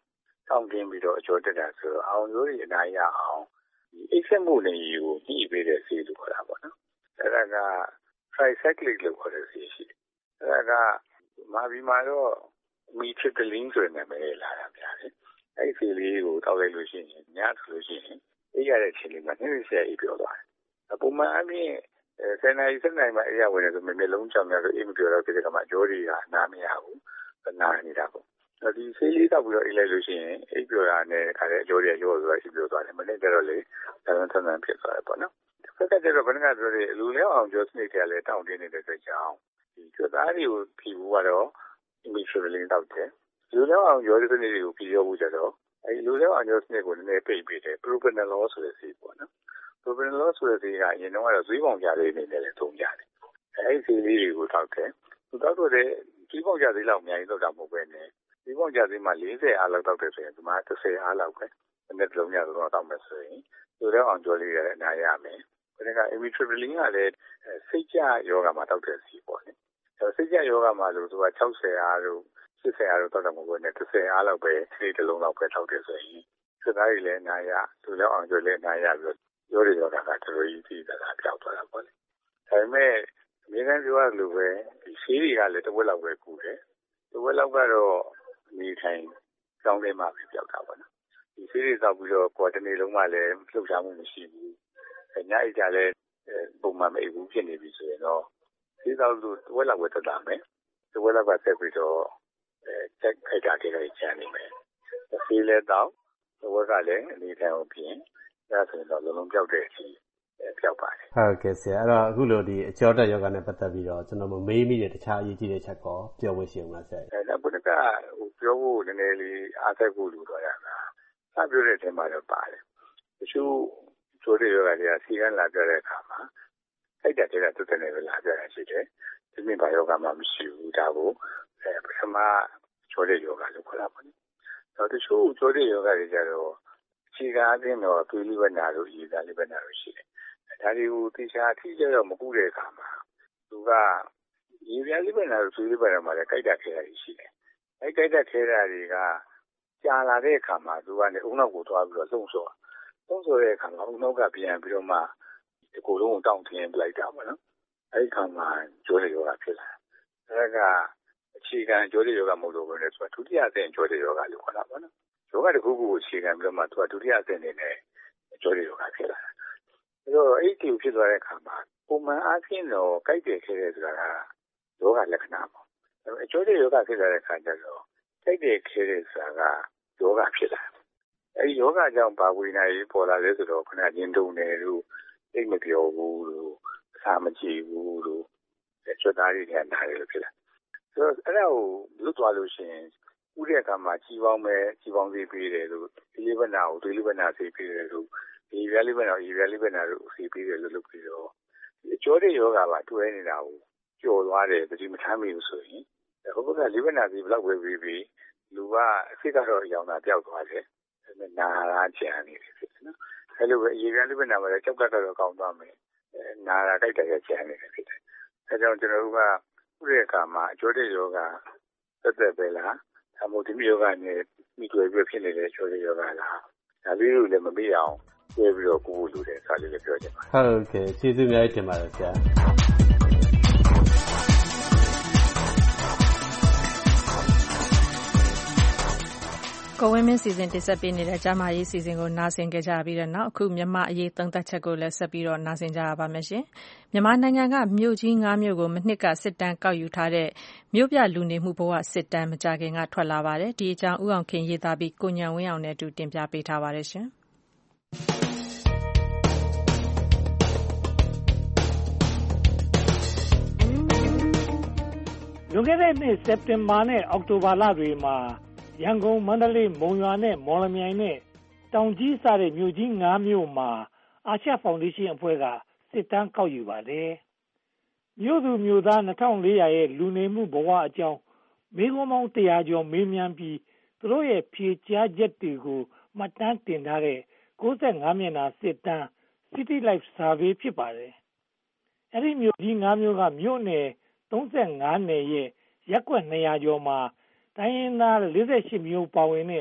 တောင့်တင်းပြီးတော့အကျော်တက်တာဆိုတော့အောင်ရိုးတွေအနာရအောင်ဒီအိတ်ဆက်မှုနေကြီးကိုညှိပေးတဲ့ဆေးလို့ခေါ်တာပေါ့နော်အဲ့ဒါက tricyclic လို့ခေါ်တဲ့ဆေးရှိတယ်အဲ့ဒါကမာဘီမှာတော့မီထရီတလင်းဆိုတဲ့နာမည်လာတာဗျာလေအဲ့ဒီဆေးလေးကိုတောက်လိုက်လို့ရှိရင်ညဆိုလို့ရှိရင်အေးရတဲ့ချိန်လေးမှာနေ့ရက်အေးပြောသွားတယ်ပုံမှန်အပြင်ဆယ်နာရီဆက်နိုင်မှအေးရဝင်တယ်ဆိုမျက်လုံးကြောင်များဆိုအေးမပြောတော့ဒီကမှာအကျိုးတွေကနားမရဘူးနားနေတာပေါ့ဒီဆေးလေးတောက်ပြီးတော့အေးလိုက်လို့ရှိရင်အိပ်ပျော်တာနဲ့ခါတဲ့အကျိုးတွေရောဆိုတော့အိပ်ပျော်သွားတယ်မနေ့ကျတော့လေသန်းသန်းသန်းဖြစ်သွားတယ်ပေါ့နော်။တစ်ခါကျတော့ဘယ်နှကပြောတယ်လူလဲအောင်ကျော်စနစ်တွေကလည်းတောင့်တင်းနေတဲ့အတွက်ကြောင့်ဒီကျွတ်သားတွေကိုဖြီးဖို့ကတော့ immediately တောက်တယ်။လူလဲအောင်ကျော်စနစ်တွေကိုဖြီးရဖို့ကြတော့အဲဒီလူလဲအောင်ကျော်စနစ်ကိုလည်းပိတ်ပေးတယ် propranolol ဆိုတဲ့ဆေးပေါ့နော်။ propranolol ဆိုတဲ့ဆေးကအရင်တော့ကတော့သွေးပေါင်ကြလေးနေနဲ့လည်းသုံးကြတယ်။အဲဒီဆေးလေးတွေကိုတောက်တယ်။သူတောက်တော့တဲ့သွေးပေါင်ကြသေးလောက်အများကြီးတော့တောက်မဟုတ်ပဲနဲ့ဒီပေါင်ကြသေးမှာ၄၀အားလောက်တောက်တယ်ဆိုရင်ဒီမှာ၁၀အားလောက်ပဲ။တစ်လုံးညတော့တောက်မယ်ဆိုရင်လူလဲအောင်ကျော်လေးလည်းနားရမယ်။ဒါက amitriptyline ကလည်းစိတ်ကြယောဂမှာတောက်တဲ့ဆေးပေါ့လေ။အဲစိတ်ကြယောဂမှာလို့သူက၆၀အားတို့၈၀အားတို့တောက်တယ်မဟုတ်ဘူးနဲ့၁၀အားလောက်ပဲဒီတစ်လုံးလောက်ပဲတောက်တယ်ဆိုရင်စိတ်သားတွေလည်းနားရလူလဲအောင်ကျော်လည်းနားရပြီးတော့ယောဂယောဂကတော်တော်ကြီးပြီးတာပြောက်သွားတာပေါ့လေ။ဒါပေမဲ့အများကြီးပြောရလို့ပဲဒီဆေးတွေကလည်းတစ်ဝက်လောက်ပဲကူတယ်။တစ်ဝက်လောက်ကတော့နေထိုင်ကြောင်းထဲမှာပဲပြောက်တာပေါ့နော်ဒီဆေးတွေတောက်ပြီးတော့ကိုယ်တနေ့လုံးမှလည်းလှုပ်ရှားမှုမရှိဘူးညအိတ်ကြလည်းပုံမှန်မအိပ်ဘူးဖြစ်နေပြီဆိုရင်တော့ဆေးတောက်လို့တစ်ဝက်လောက်ပဲတက်လာမယ်တစ်ဝက်လောက်ကဆက်ပြီးတော့အဲတက်ခိုက်တာတွေလည်းကျန်နေမယ်ဆေးလည်းတောက်တစ်ဝက်ကလည်းအနေထိုင်အောင်ပြင်ဒါဆိုရင်တော့လုံးလုံးပြောက်တဲ့အချိန်ပြောက်ပါတယ်ဟုတ်ကဲ့ဆရာအဲ့တော့အခုလိုဒီအကျော်တက်ယောဂနဲ့ပတ်သက်ပြီးတော့ကျွန်တော်မေးမိတဲ့တခြားအရေးကြီးတဲ့ချက်ကောပြောဝေးရှင်မှာဆရာအဲနောက်ဘုရားကဟိုပြောဖို့နည်းနည်းလေးအားသက်ဖို့လိုတော့ရတာစပြောတဲ့အချိန်မှာတော့ပါတယ်တချို့ကျိုးတွေယောဂတွေကစီကန်းလာပြတဲ့အခါမှာစိတ်ဓာတ်တွေကတုတ်တဲ့နေပဲလာပြတာရှိတယ်ဒီမြင်ပါယောဂမှာမရှိဘူးဒါကိုအဲပထမကျိုးတွေယောဂလို့ခေါ်တာပေါ့နော်တချို့ကျိုးတွေယောဂတွေကြတော့ခြေကားအင်းတော့သွေးလိဗနာတို့ရေသားလိဗနာတို့ရှိတယ်ဒါတွေကိုတေချာအထီးကျတော့မကူတဲ့အခါမှာသူကရေပြားလိဗနာတို့သွေးလိဗနာမှာလည်းကြိုက်တာခဲတာရှိတယ်အဲကြိုက်တာခဲတာတွေကကြာလာတဲ့အခါမှာသူကလည်းအုံနောက်ကိုသွားပြီးတော့လှုံ့ဆော်လှုံ့ဆော်တဲ့အခါမှာအုံနောက်ကပြန်ပြီးတော့မှဒီကိုယ်လုံးကိုတောင့်တင်းပလိုက်တာပေါ့နော်အဲဒီအခါမှာကျိုးတွေယောဂဖြစ်လာအဲကအခြေခံကျိုးတွေယောဂမဟုတ်တော့ဘူးလေသူကဒုတိယအဆင့်ကျိုးတွေယောဂလို့ခေါ်တာပေါ့နော်ယောဂတစ်ခုခုကိုအခြေခံပြီးတော့မှသူကဒုတိယအဆင့်နေနဲ့ကျိုးတွေယောဂဖြစ်လာအဲတော့အဲ့ဒီဖြစ်သွားတဲ့အခါမှာပုံမှန်အားဖြင့်တော့ကြိုက်တယ်ခဲတယ်ဆိုတာကယောဂလက္ခဏာပေါ့အဲကျိုးတွေယောဂဖြစ်လာတဲ့အခါကျတော့ကြိုက်တယ်ခဲတယ်ဆိုတာကယောဂဖြစ်လာအဲဒီယောဂကြောင့်ပါဝေနာရေးပေါ်လာလဲဆိုတော့ခဏချင်းတုံတယ်လို့အိတ်မပြောဘူးလို့အစာမကြည့်ဘူးလို့ကျွတ်သားတွေနဲ့နားတယ်လို့ဖြစ်လာဆိုတော့အဲ့ဒါကိုလွတ်သွားလို့ရှိရင်ဥတဲ့အခါမှာကြီးပေါင်းပဲကြီးပေါင်းသေးပေးတယ်လို့ဒီလေးဘနာကိုဒီလေးဘနာသေးပေးတယ်လို့ဒီရလေးဘနာကိုရလေးဘနာကိုသေးပေးတယ်လို့လုပ်ပြီးတော့ဒီအကျော်တဲ့ယောဂပါတွဲနေတာကိုကြော်သွားတယ်တတိမထမ်းမိဘူးဆိုရင်ဟိုဘက်ကလေးဘနာသေးဘလောက်ပဲပြီးပြီးလူကအစ်စ်ကတော့အယောင်သာပြောက်သွားတယ်။နာရာကြံနေတယ်ဖြစ်နော်။အဲလိုပဲရေကန်လေးပဲနာမှာလည်းကြောက်ကတော့ကောင်းသွားမယ်။နာရာကြိုက်တယ်ကြံနေတယ်ဖြစ်တယ်။အဲကြောင့်ကျွန်တော်တို့ကဥရဲ့အခါမှာအကျော်တဲ့ယောဂသက်သက်ပဲလား။အမိုဒီမီယောဂနဲ့မိတွေ့ပြဖြစ်နေတဲ့အကျော်တဲ့ယောဂလား။ဒါလေးတွေလည်းမမေ့အောင်ပြောပြီးတော့ကိုယ်လိုတဲ့စာလေးလည်းပြောချင်ပါတယ်။ဟုတ်ကဲ့ကျေးဇူးအများကြီးတင်ပါတယ်ဆရာ။ကိုဝင်းမင်းစီစဉ်တင်ဆက်ပေးနေတဲ့ကျမကြီးစီစဉ်ကိုနားဆင်ကြကြပြီးတဲ့နောက်အခုမြန်မာအရေးသုံးသပ်ချက်ကိုလည်းဆက်ပြီးတော့နားဆင်ကြရပါမယ်ရှင်။မြန်မာနိုင်ငံကမြို့ကြီး၅မြို့ကိုမနှစ်ကစစ်တမ်းကောက်ယူထားတဲ့မြို့ပြလူနေမှုဘဝစစ်တမ်းမကြခင်ကထွက်လာပါတယ်။ဒီအကြောင်းဦးအောင်ခင်ရေးသားပြီးကိုညံဝင်းအောင်နဲ့အတူတင်ပြပေးထားပါတယ်ရှင်။လွန်ခဲ့တဲ့နှစ်စက်တင်ဘာနဲ့အောက်တိုဘာလတွေမှာရန်ကုန်မန္တလေးမုံရွာနဲ့မော်လမြိုင်နဲ့တောင်ကြီးစတဲ့မြို့ကြီး၅မြို့မှာအာရှဖောင်ဒေးရှင်းအဖွဲ့ကစစ်တမ်းကောက်ယူပါတယ်။မြို့သူမြို့သား၂၄၀၀ရဲ့လူနေမှုဘဝအကြောင်းမေးခွန်းပေါင်း၁၀၀ကျော်မေးမြန်းပြီးသူတို့ရဲ့ဖြေကြားချက်တွေကိုမှတ်တမ်းတင်ထားတဲ့၉၅မျက်နှာစစ်တမ်း City Life Survey ဖြစ်ပါတယ်။အဲဒီမြို့ကြီး၅မြို့ကမြို့နယ်၃၅နယ်ရဲ့ရပ်ကွက်၂၀၀ကျော်မှာတိုင်းရင်းသား၄၈မျိုးပါဝင်တဲ့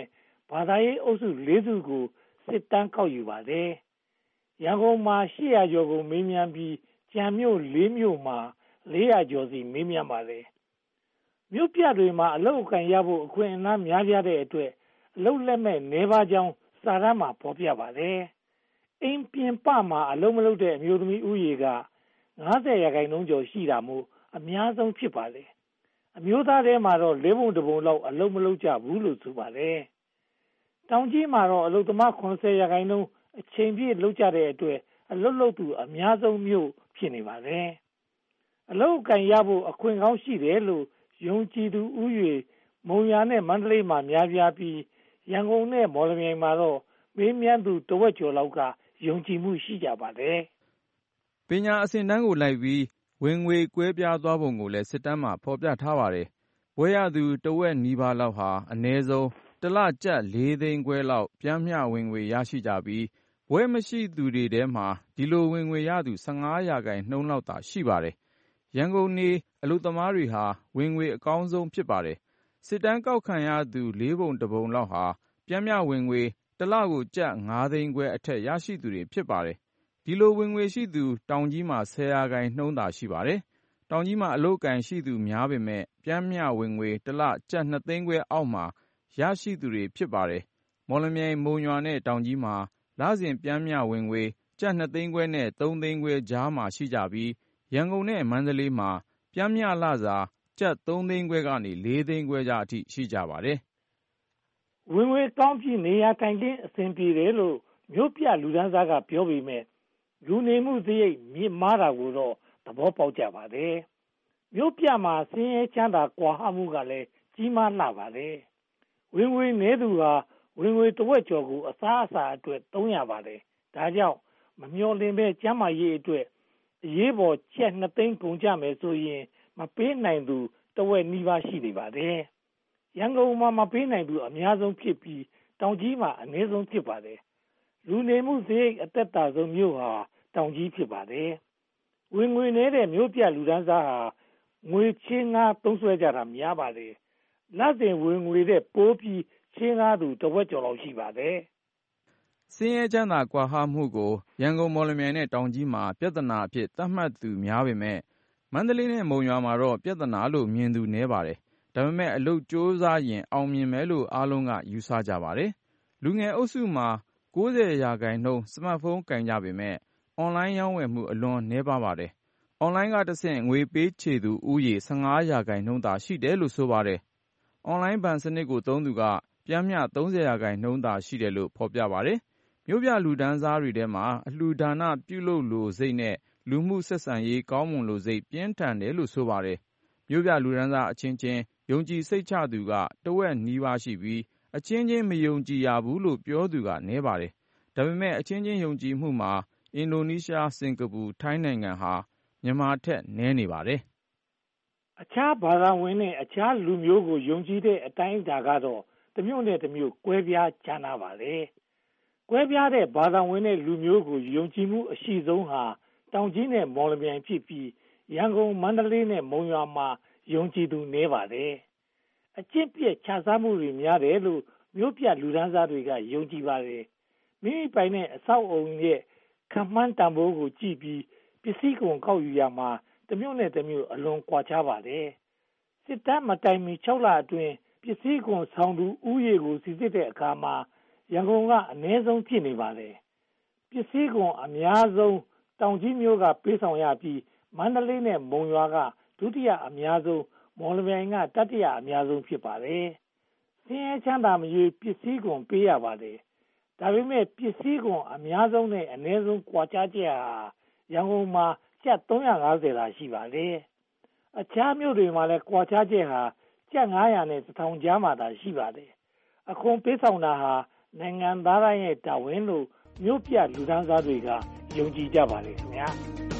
ဘာသာရေးအုပ်စုလေးစုကိုစစ်တမ်းကောက်ယူပါတယ်။ရန်ကုန်မှာရှစ်ရာကျော်ကိုမေးမြန်းပြီးကြံမြို့လေးမြို့မှာလေးရာကျော်စီမေးမြန်းပါတယ်။မြို့ပြတွေမှာအလုပ်အကိုင်ရဖို့အခွင့်အလမ်းများပြားတဲ့အတွက်အလုပ်လက်မဲ့နေပါကြောင်းစာတမ်းမှာဖော်ပြပါတယ်။အိမ်ပြင်ပမှာအလုပ်မလုပ်တဲ့အမျိုးသမီးဥယေက၅၀ရာခိုင်နှုန်းကျော်ရှိတာမို့အများဆုံးဖြစ်ပါတယ်။အမျိုးသားတွေမှာတော့လေးပုံတစ်ပုံလောက်အလုပ်မလုပ်ကြဘူးလို့ဆိုပါတယ်။တောင်ကြီးမှာတော့အလုပ်သမား၇၀ရာခိုင်နှုန်းအချိန်ပြည့်လုပ်ကြတဲ့အတွက်အလုပ်လုပ်သူအများဆုံးမြို့ဖြစ်နေပါတယ်။အလုပ်အကိုင်ရဖို့အခွင့်ကောင်းရှိတယ်လို့ယုံကြည်သူဥယေမုံရွာနဲ့မန္တလေးမှာများပြားပြီးရန်ကုန်နဲ့မော်လမြိုင်မှာတော့မေးမြန်းသူတဝက်ကျော်လောက်ကယုံကြည်မှုရှိကြပါတယ်။ပညာအဆင့်တန်းကိုလိုက်ပြီးဝင်ငွေကွဲပြားသွားပုံကိုလည်းစစ်တမ်းမှာဖော်ပြထားပါတယ်။ဘွဲရသူတဝက်နီးပါးလောက်ဟာအနည်းဆုံးတစ်လကျပ်လေးသိန်းခွဲလောက်ပြမ်းမျှဝင်ငွေရရှိကြပြီးဘွဲမရှိသူတွေထဲမှာဒီလိုဝင်ငွေရသူ၁၅ရာခိုင်နှုန်းလောက်သာရှိပါတယ်။ရန်ကုန်နေအလုပ်သမားတွေဟာဝင်ငွေအကောင်းဆုံးဖြစ်ပါတယ်။စစ်တမ်းကောက်ခံရသူလေးပုံတစ်ပုံလောက်ဟာပြမ်းမျှဝင်ငွေတစ်လကိုကျပ်၅သိန်းခွဲအထက်ရရှိသူတွေဖြစ်ပါတယ်။ဒီလိုဝင်ငွေရှိသူတောင်ကြီးမှာ၁၀ရာခိုင်နှုန်းသာရှိပါတယ်။တောင်ကြီးမှာအလုပ်အကိုင်ရှိသူများပေမဲ့ပြမ်းမျှဝင်ငွေတစ်လကျပ်၂သိန်းခွဲအောက်မှာရရှိသူတွေဖြစ်ပါတယ်။မော်လမြိုင်မုံရွာနဲ့တောင်ကြီးမှာလစဉ်ပြမ်းမျှဝင်ငွေကျပ်၂သိန်းခွဲနဲ့၃သိန်းခွဲကြားမှာရှိကြပြီးရန်ကုန်နဲ့မန္တလေးမှာပြမ်းမျှလစာကျပ်၃သိန်းခွဲကနေ၄သိန်းခွဲကြားအထိရှိကြပါတယ်။ဝင်ငွေကောင်းပြီးနေရာထိုင်ခင်းအဆင်ပြေတယ်လို့မြို့ပြလူတန်းစားကပြောပေမဲ့လူနေမှုစရိတ်မြင့်မားတာကိုတော့သဘောပေါက်ကြပါတယ်။မြို့ပြမှာဆင်းရဲချမ်းသာကွာဟမှုကလည်းကြီးမားလာပါတယ်။ဝင်ငွေနည်းသူဟာဝင်ငွေတဝက်ကျော်ကိုအစားအစာအတွက်သုံးရပါတယ်။ဒါကြောင့်မမျှော်လင့်ပဲကျန်းမာရေးအတွက်အရေးပေါ်ကျပ်၂သိန်းကုန်ကြမယ်ဆိုရင်မပေးနိုင်သူတဝက်နီးပါးရှိနေပါတယ်။ရန်ကုန်မှာမပေးနိုင်သူအများဆုံးဖြစ်ပြီးတောင်ကြီးမှာအနည်းဆုံးဖြစ်ပါတယ်။လူနေမှုစရိတ်အသက်သာဆုံးမြို့ဟာတောင်ကြီးဖြစ်ပါတယ်။ဝင်ငွေနည်းတဲ့မြို့ပြလူတန်းစားဟာငွေချင်းငါသုံးစွဲကြတာများပါတယ်။လစဉ်ဝင်ငွေတဲ့ပိုးပြီးချင်းငါသူတဝက်ကျော်လောက်ရှိပါတယ်။ဆင်းရဲချမ်းသာကွာဟမှုကိုရန်ကုန်မော်လမြိုင်နဲ့တောင်ကြီးမှာပြဿနာအဖြစ်သတ်မှတ်သူများပေမဲ့မန္တလေးနဲ့မုံရွာမှာတော့ပြဿနာလို့မြင်သူနည်းပါတယ်။ဒါပေမဲ့အလုပ်ကြိုးစားရင်အောင်မြင်မယ်လို့အားလုံးကယူဆကြပါတယ်။လူငယ်အုပ်စုမှာ၉၀ရာခိုင်နှုန်းစမတ်ဖုန်းကိုင်ကြပေမဲ့အွန်လိုင်းရောင်းဝယ်မှုအလွန်နည်းပါးပါတယ်။အွန်လိုင်းကတဆင့်ငွေပေးချေသူဦးရေ၁၅ရာခိုင်နှုန်းသာရှိတယ်လို့ဆိုပါတယ်။အွန်လိုင်းဘဏ်စနစ်ကိုသုံးသူကပြမ်းမျှ၃၀ရာခိုင်နှုန်းသာရှိတယ်လို့ဖော်ပြပါတယ်။မြို့ပြလူတန်းစားတွေထဲမှာအလှူဒါနပြုလုပ်လိုစိတ်နဲ့လူမှုဆက်ဆံရေးကောင်းမွန်လိုစိတ်ပြင်းထန်တယ်လို့ဆိုပါတယ်။မြို့ပြလူတန်းစားအချင်းချင်းယုံကြည်စိတ်ချသူကတဝက်နီးပါးရှိပြီးအချင်းချင်းမယုံကြည်ရဘူးလို့ပြောသူကနည်းပါတယ်။ဒါပေမဲ့အချင်းချင်းယုံကြည်မှုမှာအင်ဒိုနီးရှား၊စင်ကာပူ၊ထိုင်းနိုင်ငံဟာမြန်မာထက်နည်းနေပါတယ်။အခြားဘာသာဝင်နဲ့အခြားလူမျိုးကိုယုံကြည်တဲ့အတိုင်းအတာကတော့တစ်မျိုးနဲ့တစ်မျိုးကွဲပြားခြားနားပါတယ်။ကွဲပြားတဲ့ဘာသာဝင်နဲ့လူမျိုးကိုယုံကြည်မှုအရှိဆုံးဟာတောင်ကြီးနဲ့မော်လမြိုင်ဖြစ်ပြီးရန်ကုန်မန္တလေးနဲ့မုံရွာမှာယုံကြည်သူနည်းပါတယ်။အကျင့်ပြည့်ခြစားမှုတွေများတယ်လို့မြို့ပြလူတန်းစားတွေကယုံကြည်ပါတယ်။မိမိပိုင်တဲ့အဆောက်အုံရဲ့ခံမှန်းတန်ဖိုးကိုကြည့်ပြီးပစ္စည်းကုန်ကောက်ယူရမှာတစ်မျိုးနဲ့တစ်မျိုးအလွန်ကွာခြားပါတယ်။စစ်တမ်းမတိုင်မီ၆လအတွင်းပစ္စည်းကုန်ဆောင်သူဥယေကိုစီစစ်တဲ့အခါမှာရန်ကုန်ကအနည်းဆုံးဖြစ်နေပါတယ်။ပစ္စည်းကုန်အများဆုံးတောင်ကြီးမြို့ကပေးဆောင်ရပြီးမန္တလေးနဲ့မုံရွာကဒုတိယအများဆုံးမော်လမြိုင်ကတတိယအများဆုံးဖြစ်ပါတယ်။ဆင်းရဲချမ်းသာမရွေးပစ္စည်းကုန်ပေးရပါတယ်။ဒါပေမဲ့ပစ္စည်းကုန်အများဆုံးနဲ့အနည်းဆုံးကွာခြားချက်ဟာရန်ကုန်မှာကျပ်၃၅၀သာရှိပါတယ်။အခြားမြို့တွေမှာလည်းကွာခြားချက်ဟာကျပ်၅၀၀နဲ့တစ်ထောင်ကြားမှာသာရှိပါတယ်။အခွန်ပေးဆောင်တာဟာနိုင်ငံသားတိုင်းရဲ့တာဝန်လို့မြို့ပြလူတန်းစားတွေကယုံကြည်ကြပါလေခင်ဗျာ။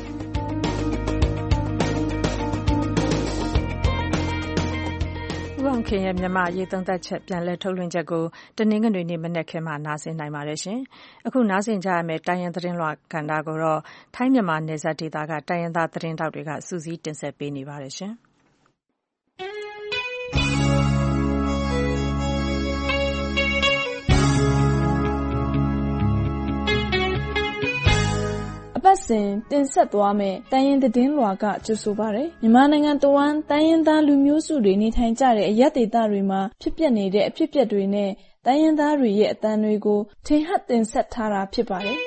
ဦးအောင်ခင်ရဲ့မြန်မာရေးသုံးသပ်ချက်ပြန်လည်ထုတ်လွှင့်ချက်ကိုတနင်္ဂနွေနေ့မနက်ခင်းမှာနားဆင်နိုင်ပါတယ်ရှင်။အခုနားဆင်ကြရမယ့်တိုင်းရင်းသတင်းလွှာကဏ္ဍကိုတော့ထိုင်းမြန်မာနယ်စပ်ဒေသကတိုင်းရင်းသားသတင်းတောက်တွေကစူးစီးတင်ဆက်ပေးနေပါတယ်ရှင်။ပတ်စဉ်တင်ဆက်သွားမယ့်တိုင်းရင်းသတင်းလွှာကကြိုဆိုပါရယ်မြန်မာနိုင်ငံတဝန်းတိုင်းရင်းသားလူမျိုးစုတွေနေထိုင်ကြတဲ့အရပ်ဒေသတွေမှာဖြစ်ပျက်နေတဲ့အဖြစ်အပျက်တွေနဲ့တိုင်းရင်းသားတွေရဲ့အသံတွေကိုထင်ဟပ်တင်ဆက်ထားတာဖြစ်ပါတယ်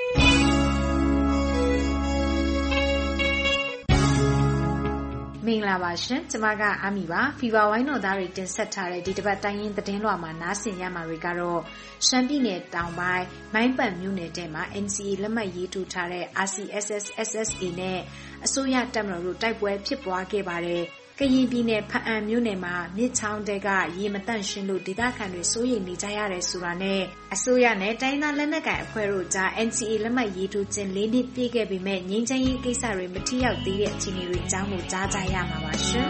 မင်္ဂလာပါရှင်ကျမကအာမီပါဖီဗာဝိုင်းတော်သားတွေတင်ဆက်ထားတဲ့ဒီတစ်ပတ်တိုင်းရင်းသတင်းလွှာမှာနားဆင်ရမှာတွေကတော့ရှမ်းပြည်နယ်တောင်ပိုင်းမိုင်းပန်မြို့နယ်တဲမှာ N C A လက်မှတ်ရေးထိုးထားတဲ့ R C S S S S A နဲ့အစိုးရတပ်မတော်တို့တိုက်ပွဲဖြစ်ပွားခဲ့ပါတယ်ကရင်ပြည်နယ်ဖအံမြို့နယ်မှာမြစ်ချောင်းတဲကရေမတန့်ရှင်းလို့ဒေသခံတွေစိုးရိမ်နေကြရတယ်ဆိုတာနဲ့အစိုးရနဲ့တိုင်းသားလက်နက်ကိုင်အဖွဲ့တို့ကြား N C A လက်မှတ်ရေးထိုးခြင်းလေးနှစ်ပြည့်ခဲ့ပေမဲ့ငြိမ်းချမ်းရေးကိစ္စတွေမထိရောက်သေးတဲ့အခြေအနေတွေအကြောင်းကိုကြားကြရမှာပါရှင်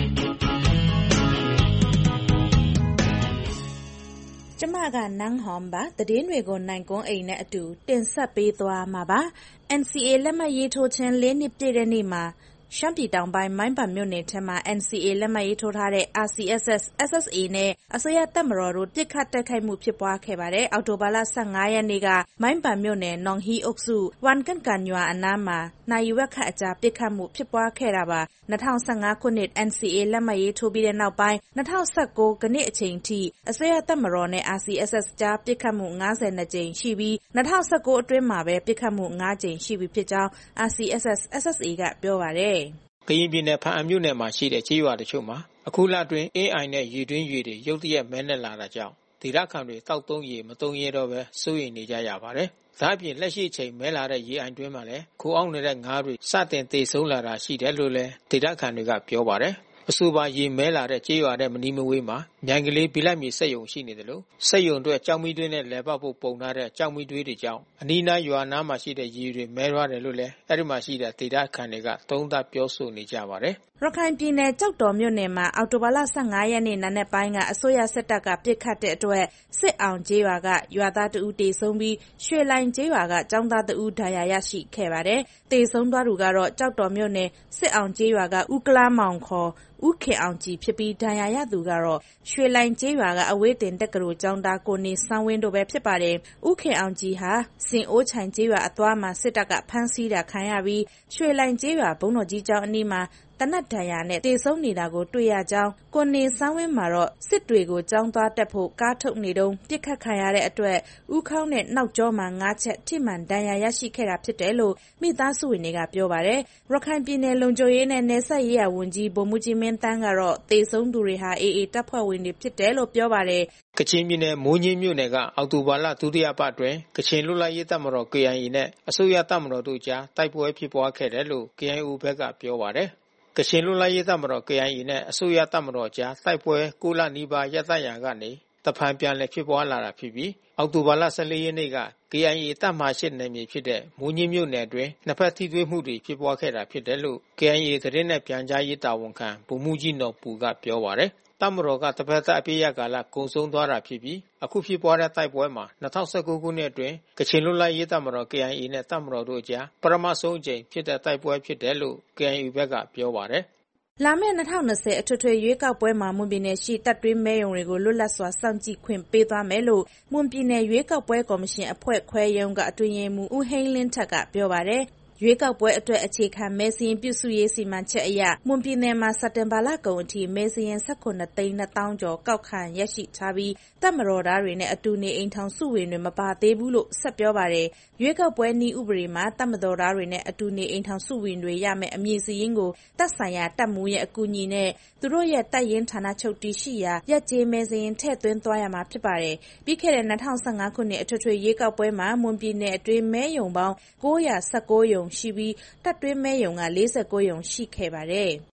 ကျမကနန်းဟွန်ပါသတင်းတွေကိုနိုင်ကွန်းအိမ်နဲ့အတူတင်ဆက်ပေးသွားမှာပါ N C A လက်မှတ်ရေးထိုးခြင်းလေးနှစ်ပြည့်တဲ့နေ့မှာရှမ်းပြည်တောင်ပိုင်းမိုင်းပန်မြို့နယ်ထဲမှာ N C A လက်မှတ်ရေးထိုးထားတဲ့ R C S S S S A နဲ့အစိုးရတပ်မတော်တို့ပစ်ခတ်တိုက်ခိုက်မှုဖြစ်ပွားခဲ့ပါတယ်။အောက်တိုဘာလဆယ့်ငါးရက်နေ့ကမိုင်းပန်မြို့နယ်နောင်ဟီအုပ်စုဝန်ကန်ကန်ရွာအနားမှာနိုင်ဝက်ခတ်အကြားပစ်ခတ်မှုဖြစ်ပွားခဲ့တာပါ။၂၀၁၅ခုနှစ် N C A လက်မှတ်ရေးထိုးပြီးတဲ့နောက်ပိုင်း၂၀၁၉ကနေ့အချိန်ထိအစိုးရတပ်မတော်နဲ့ R C S S ကြားပစ်ခတ်မှု၅၂ကြိမ်ရှိပြီး၂၀၁၉အတွင်းမှာပဲပစ်ခတ်မှု၅ကြိမ်ရှိပြီဖြစ်ကြောင်း R C S S S S A ကပြောပါတယ်။ကရင်ပြည်နယ်ဖအံမြို့နယ်မှာရှိတဲ့ကြေးရွာတချို့မှာအခုလအတွင်းအင်းအိုင်နဲ့ရေတွင်းရေတွေရုတ်တရက်မဲနဲ့လာတာကြောင့်ဒေသခံတွေတောက်သုံးရေမသုံးရတော့ပဲစိုးရိမ်နေကြရပါတယ်။ဒါ့အပြင်လက်ရှိချိန်မဲလာတဲ့ရေအိုင်တွင်းမှာလည်းခိုးအောင်နေတဲ့ငါးတွေစတင်သေဆုံးလာတာရှိတယ်လို့လည်းဒေသခံတွေကပြောပါတယ်။အဆိုပါရေမဲလာတဲ့ကြေးရွာတဲ့မနီမဝေးမှာမြိုင်ကလေးဘီလက်မြေစက်ရုံရှိနေတယ်လို့စက်ရုံအတွက်ကြောက်မီတွင်းနဲ့လဲပတ်ဖို့ပုံထားတဲ့ကြောက်မီတွင်းတွေကြောင့်အနီးနားရွာနားမှာရှိတဲ့ရေတွေမဲသွားတယ်လို့လည်းအဲ့ဒီမှာရှိတဲ့ဒေသခံတွေကသုံးသပ်ပြောဆိုနေကြပါတယ်ရခိုင်ပြည်နယ်ကြောက်တော်မြို့နယ်မှာအောက်တိုဘာလဆယ့်ငါးရက်နေ့နံနက်ပိုင်းကအစိုးရစစ်တပ်ကပစ်ခတ်တဲ့အတွက်စစ်အောင်ကျေးရွာကရွာသားတဦးတေဆုံးပြီးရွှေလိုင်ကျေးရွာကကျောင်းသားတဦးဒဏ်ရာရရှိခဲ့ပါတယ်။တေဆုံးသွားသူကတော့ကြောက်တော်မြို့နယ်စစ်အောင်ကျေးရွာကဦးကလားမောင်ခေါ်ဦးခေအောင်ကြည်ဖြစ်ပြီးဒဏ်ရာရသူကတော့ရွှေလိုင်ကျေးရွာကအဝေးတင်တက္ကသိုလ်ကျောင်းသားကိုနေဆန်းဝင်းတို့ပဲဖြစ်ပါတယ်။ဦးခေအောင်ကြည်ဟာစင်အိုးချိုင်ကျေးရွာအသွားမှာစစ်တပ်ကဖမ်းဆီးတာခံရပြီးရွှေလိုင်ကျေးရွာဘုံတော်ကြီးကျောင်းအနီးမှာတနတ်ဒဏ်ရာနဲ့တေဆုံးနေတာကိုတွေ့ရကြောင်းကိုနေဆန်းဝင်းမှာတော့စစ်တွေကိုကြောင်းသွားတက်ဖို့ကားထုတ်နေတုန်းပြစ်ခတ်ခံရတဲ့အတွက်ဦးခေါင်းနဲ့နောက်ကျောမှာငါးချက်ထိမှန်ဒဏ်ရာရရှိခဲ့တာဖြစ်တယ်လို့မိသားစုဝင်တွေကပြောပါတယ်။ရခိုင်ပြည်နယ်လုံခြုံရေးနဲ့နယ်စပ်ရေးရာဝန်ကြီးဗိုလ်မှူးကြီးမင်းတန်းကတော့တေဆုံးသူတွေဟာ A A တပ်ဖွဲ့ဝင်တွေဖြစ်တယ်လို့ပြောပါတယ်။ကချင်ပြည်နယ်မိုးညင်းမြို့နယ်ကအောက်တိုဘာလဒုတိယပတ်အတွင်းကချင်လွတ်လပ်ရေးတပ်မတော် K I A နဲ့အစိုးရတပ်မတော်တို့ကြားတိုက်ပွဲဖြစ်ပွားခဲ့တယ်လို့ K I O ဘက်ကပြောပါတယ်။ကချင်လွတ်လပ်ရေးတပ်မတော် K I A နဲ့အစိုးရတပ်မတော်ကြားတိုက်ပွဲကိုလနီးပါးရပ်တန့်ရာကနေတဖန်ပြန်လည်ဖြစ်ပွားလာတာဖြစ်ပြီးအောက်တိုဘာလဆယ့်လေးရက်နေ့က K I A တပ်မဟာရှစ်နယ်မြေဖြစ်တဲ့မိုးညင်းမြို့နယ်အတွင်းနှစ်ဖက်ထိတွေ့မှုတွေဖြစ်ပွားခဲ့တာဖြစ်တယ်လို့ K I A သတင်းနဲ့ပြန်ကြားရေးတာဝန်ခံဗိုလ်မှူးကြီးနော်ပူကပြောပါတယ်။တပ်မတော်ကတဖက်သက်အပြည့်ရကာလကုံဆုံးသွားတာဖြစ်ပြီးအခုဖြစ်ပွားတဲ့တိုက်ပွဲမှာ၂၀၁၉ခုနှစ်အတွင်းကချင်လွတ်လပ်ရေးတပ်မတော် K I A နဲ့တပ်မတော်တို့ကြားပထမဆုံးအကြိမ်ဖြစ်တဲ့တိုက်ပွဲဖြစ်တယ်လို့ K I A ဘက်ကပြောပါတယ်။လာမယ့်၂၀၂၀အထွေထွေရွေးကောက်ပွဲမှာမွန်ပြည်နယ်ရှိတပ်တွင်းမဲရုံတွေကိုလွတ်လပ်စွာစောင့်ကြည့်ခွင့်ပေးသွားမယ်လို့မွန်ပြည်နယ်ရွေးကောက်ပွဲကော်မရှင်အဖွဲ့ခွဲရုံးကအတွင်းရေးမှူးဦးဟိန်းလင်းထက်ကပြောပါတယ်။ရွေးကောက်ပွဲအတွက်အခြေခံမဲစာရင်းပြုစုရေးစီမံချက်အရမွန်ပြည်နယ်မှာစက်တင်ဘာလကုန်အထိမဲစာရင်း၁၇သိန်းနှစ်သောင်းကျော်ကောက်ခံရရှိထားပြီးတပ်မတော်သားတွေနဲ့အတူနေအိမ်ထောင်စုဝင်တွေမပါသေးဘူးလို့ဆက်ပြောပါတယ်။ရွေးကောက်ပွဲနည်းဥပဒေမှာတပ်မတော်သားတွေနဲ့အတူနေအိမ်ထောင်စုဝင်တွေရမယ့်အမည်စာရင်းကိုတပ်ဆိုင်ရာတပ်မှူးရဲ့အကူအညီနဲ့သူတို့ရဲ့တပ်ရင်းဌာနချုပ်တည်ရှိရာရက်ကျေးမဲစာရင်းထည့်သွင်းသွားရမှာဖြစ်ပါတယ်။ပြီးခဲ့တဲ့၂၀၁၅ခုနှစ်အထွေထွေရွေးကောက်ပွဲမှာမွန်ပြည်နယ်အတွင်းမဲရုံပေါင်း၉၁၉ရုံရှိပြီးတပ်တွင်းမဲရုံက၄၉ရုံရှိခဲ့ပါတယ်။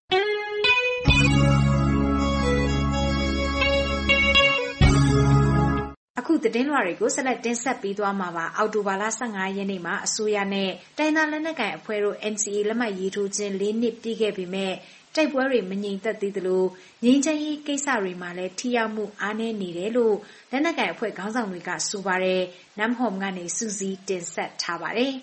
အခုသတင်းလွှာတွေကိုဆက်လက်တင်ဆက်ပေးသွားမှာပါအောက်တိုဘာလဆယ့်ငါးရက်နေ့မှာအစိုးရနဲ့တိုင်းသားလက်နက်ကိုင်အဖွဲ့တို့ N C A လက်မှတ်ရေးထိုးခြင်းလေးနှစ်ပြည့်ခဲ့ပေမဲ့တိုက်ပွဲတွေမငြိမ်သက်သေးသလိုငြိမ်းချမ်းရေးကိစ္စတွေမှာလည်းထိရောက်မှုအားနည်းနေတယ်လို့လက်နက်ကိုင်အဖွဲ့ခေါင်းဆောင်တွေကဆိုပါတယ်။နမ်ဟောမ်ကနေစူးစီးတင်ဆက်ထားပါတယ်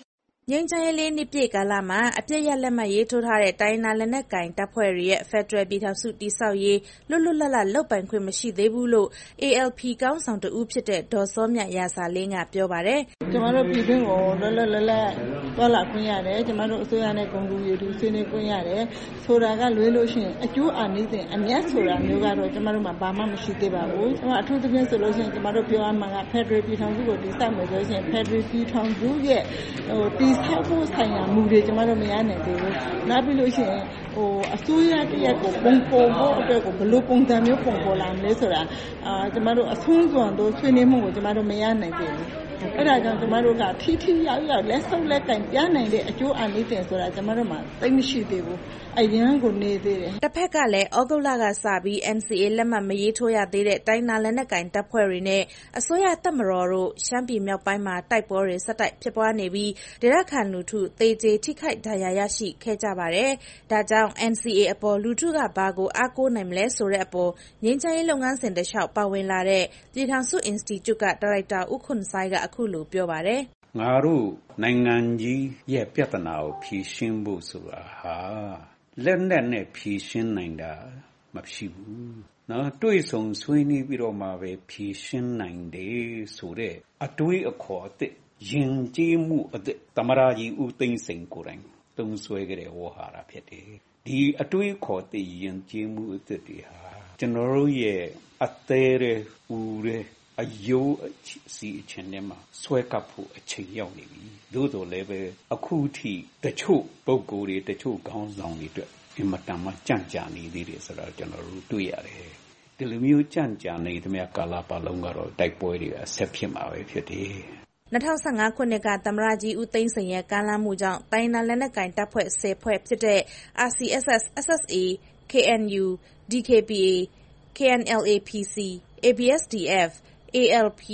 ငြိမ်းချမ်းရေးလေးနှစ်ပြည့်ကာလမှာအပြည့်ရလက်မှတ်ရေးထိုးထားတဲ့တိုင်းနာလက်နက်ကင်တပ်ဖွဲ့တွေရဲ့ဖက်ဒရယ်ပြည်ထောင်စုတည်ဆောက်ရေးလွတ်လွတ်လပ်လပ်လုပ်ပိုင်ခွင့်မရှိသေးဘူးလို့ A L P ကောင်းဆောင်တဦးဖြစ်တဲ့ဒေါ်စောမြတ်ရာဇာလင်းကပြောပါတယ်။ကျမတို့ပြည်တွင်းကိုလွတ်လွတ်လပ်လပ်သွားလာခွင့်ရတယ်။ကျမတို့အစိုးရနဲ့ကုန်ကူရည်သူဆွေးနွေးခွင့်ရတယ်။ဆိုတာကလွဲလို့ရှိရင်အကျိုးအာနိသင်အမြတ်ဆိုတာမျိုးကတော့ကျမတို့မှာဘာမှမရှိသေးပါဘူး။အထူးသဖြင့်ဆိုလို့ရှိရင်ကျမတို့ပြောရမှာကဖက်ဒရယ်ပြည်ထောင်စုကိုတည်ဆောက်မယ်ဆိုရင်ဖက်ဒရယ်ပြည်ထောင်စုရဲ့ဟိုတည်ဆောက်ဖို့ဆိုင်ရာမူတွေကျမတို့မရနိုင်သေးဘူး။နောက်ပြီးလို့ရှိရင်ဟိုအစိုးရတရက်ကိုပုံပေါ်ဖို့အတွက်ကိုဘယ်လိုပုံစံမျိုးပုံပေါ်လာမလဲဆိုတာအာကျမတို့အဆုံးစွန်တို့ဆွေးနွေးမှုကိုကျမတို့မရနိုင်သေးဘူး။အဲ့ဒါကြောင့်ကျမတို့ကထိထိရောက်ရောက်လက်ဆုပ်လက်ကင်ပြနိုင်တဲ့အကျိုးအာနိသင်ဆိုတာကျမတို့မှာသိမရှိသေးဘူး။အရင်ကိုနေသေးတယ်။တစ်ဖက်ကလည်းဩဂုတ်လကစပြီး N C A လက်မှတ်မရေးထိုးရသေးတဲ့တိုင်းနာလက်နက်ကင်တပ်ဖွဲ့တွေနဲ့အစိုးရတပ်မတော်တို့ရှမ်းပြည်မြောက်ပိုင်းမှာတိုက်ပွဲတွေဆက်တိုက်ဖြစ်ပွားနေပြီးဒေသခံလူထုသေကျေထိခိုက်ဒဏ်ရာရရှိခဲ့ကြပါတယ်။ဒါကြောင့် N C A အပေါ်လူထုကဘာကိုအားကိုးနိုင်မလဲဆိုတဲ့အပေါ်ငြိမ်းချမ်းရေးလုပ်ငန်းစဉ်တစ်လျှောက်ပါဝင်လာတဲ့ပြည်ထောင်စု Institute ကဒါရိုက်တာဦးခွန်ဆိုင်ကအခုလိုပြောပါတယ်။ငါတို့နိုင်ငံကြီးရဲ့ပြဿနာကိုဖြေရှင်းဖို့ဆိုတာဟာလက်နက်နဲ့ဖြေရှင်းနိုင်တာမရှိဘူး။နော်တွေ့ဆုံဆွေးနွေးပြီးတော့မှပဲဖြေရှင်းနိုင်တယ်ဆိုတဲ့အတွေးအခေါ်အသစ်ယဉ်ကျေးမှုအသစ်သမရာကြီးဦးသိန်းစိန်ကိုယ်တိုင်သုံးဆွဲကြတဲ့ဝေါ်ဟာရဖြစ်တယ်။ဒီအတွေးအခေါ်သိယဉ်ကျေးမှုအသစ်တွေဟာကျွန်တော်တို့ရဲ့အသေးရဲ့ဦးရဲ့အယိုးစီအချင်းထဲမှာဆွဲကပ်ဖို့အချိန်ရောက်နေပြီ။သို့တော်လည်းပဲအခုထိတချို့ပုဂ္ဂိုလ်တွေတချို့ခေါင်းဆောင်တွေအတွက်အင်မတန်မှကြံ့ကြာနေသေးတယ်ဆိုတော့ကျွန်တော်တို့တွေ့ရတယ်။ဒီလိုမျိုးကြံ့ကြာနေသမျှကာလပတ်လုံးကတော့တိုက်ပွဲတွေအဆက်ဖြစ်မှာပဲဖြစ်တယ်။၂၀၁၅ခုနှစ်ကသမ္မတကြီးဦးသိန်းစိန်ရဲ့ကမ်းလှမ်းမှုကြောင့်တိုင်းနာလက်နက်ကင်တပ်ဖွဲ့ဆယ်ဖွဲ့ဖြစ်တဲ့ R C S S S S A K N U D K P A K N L A P C A B S D F A L P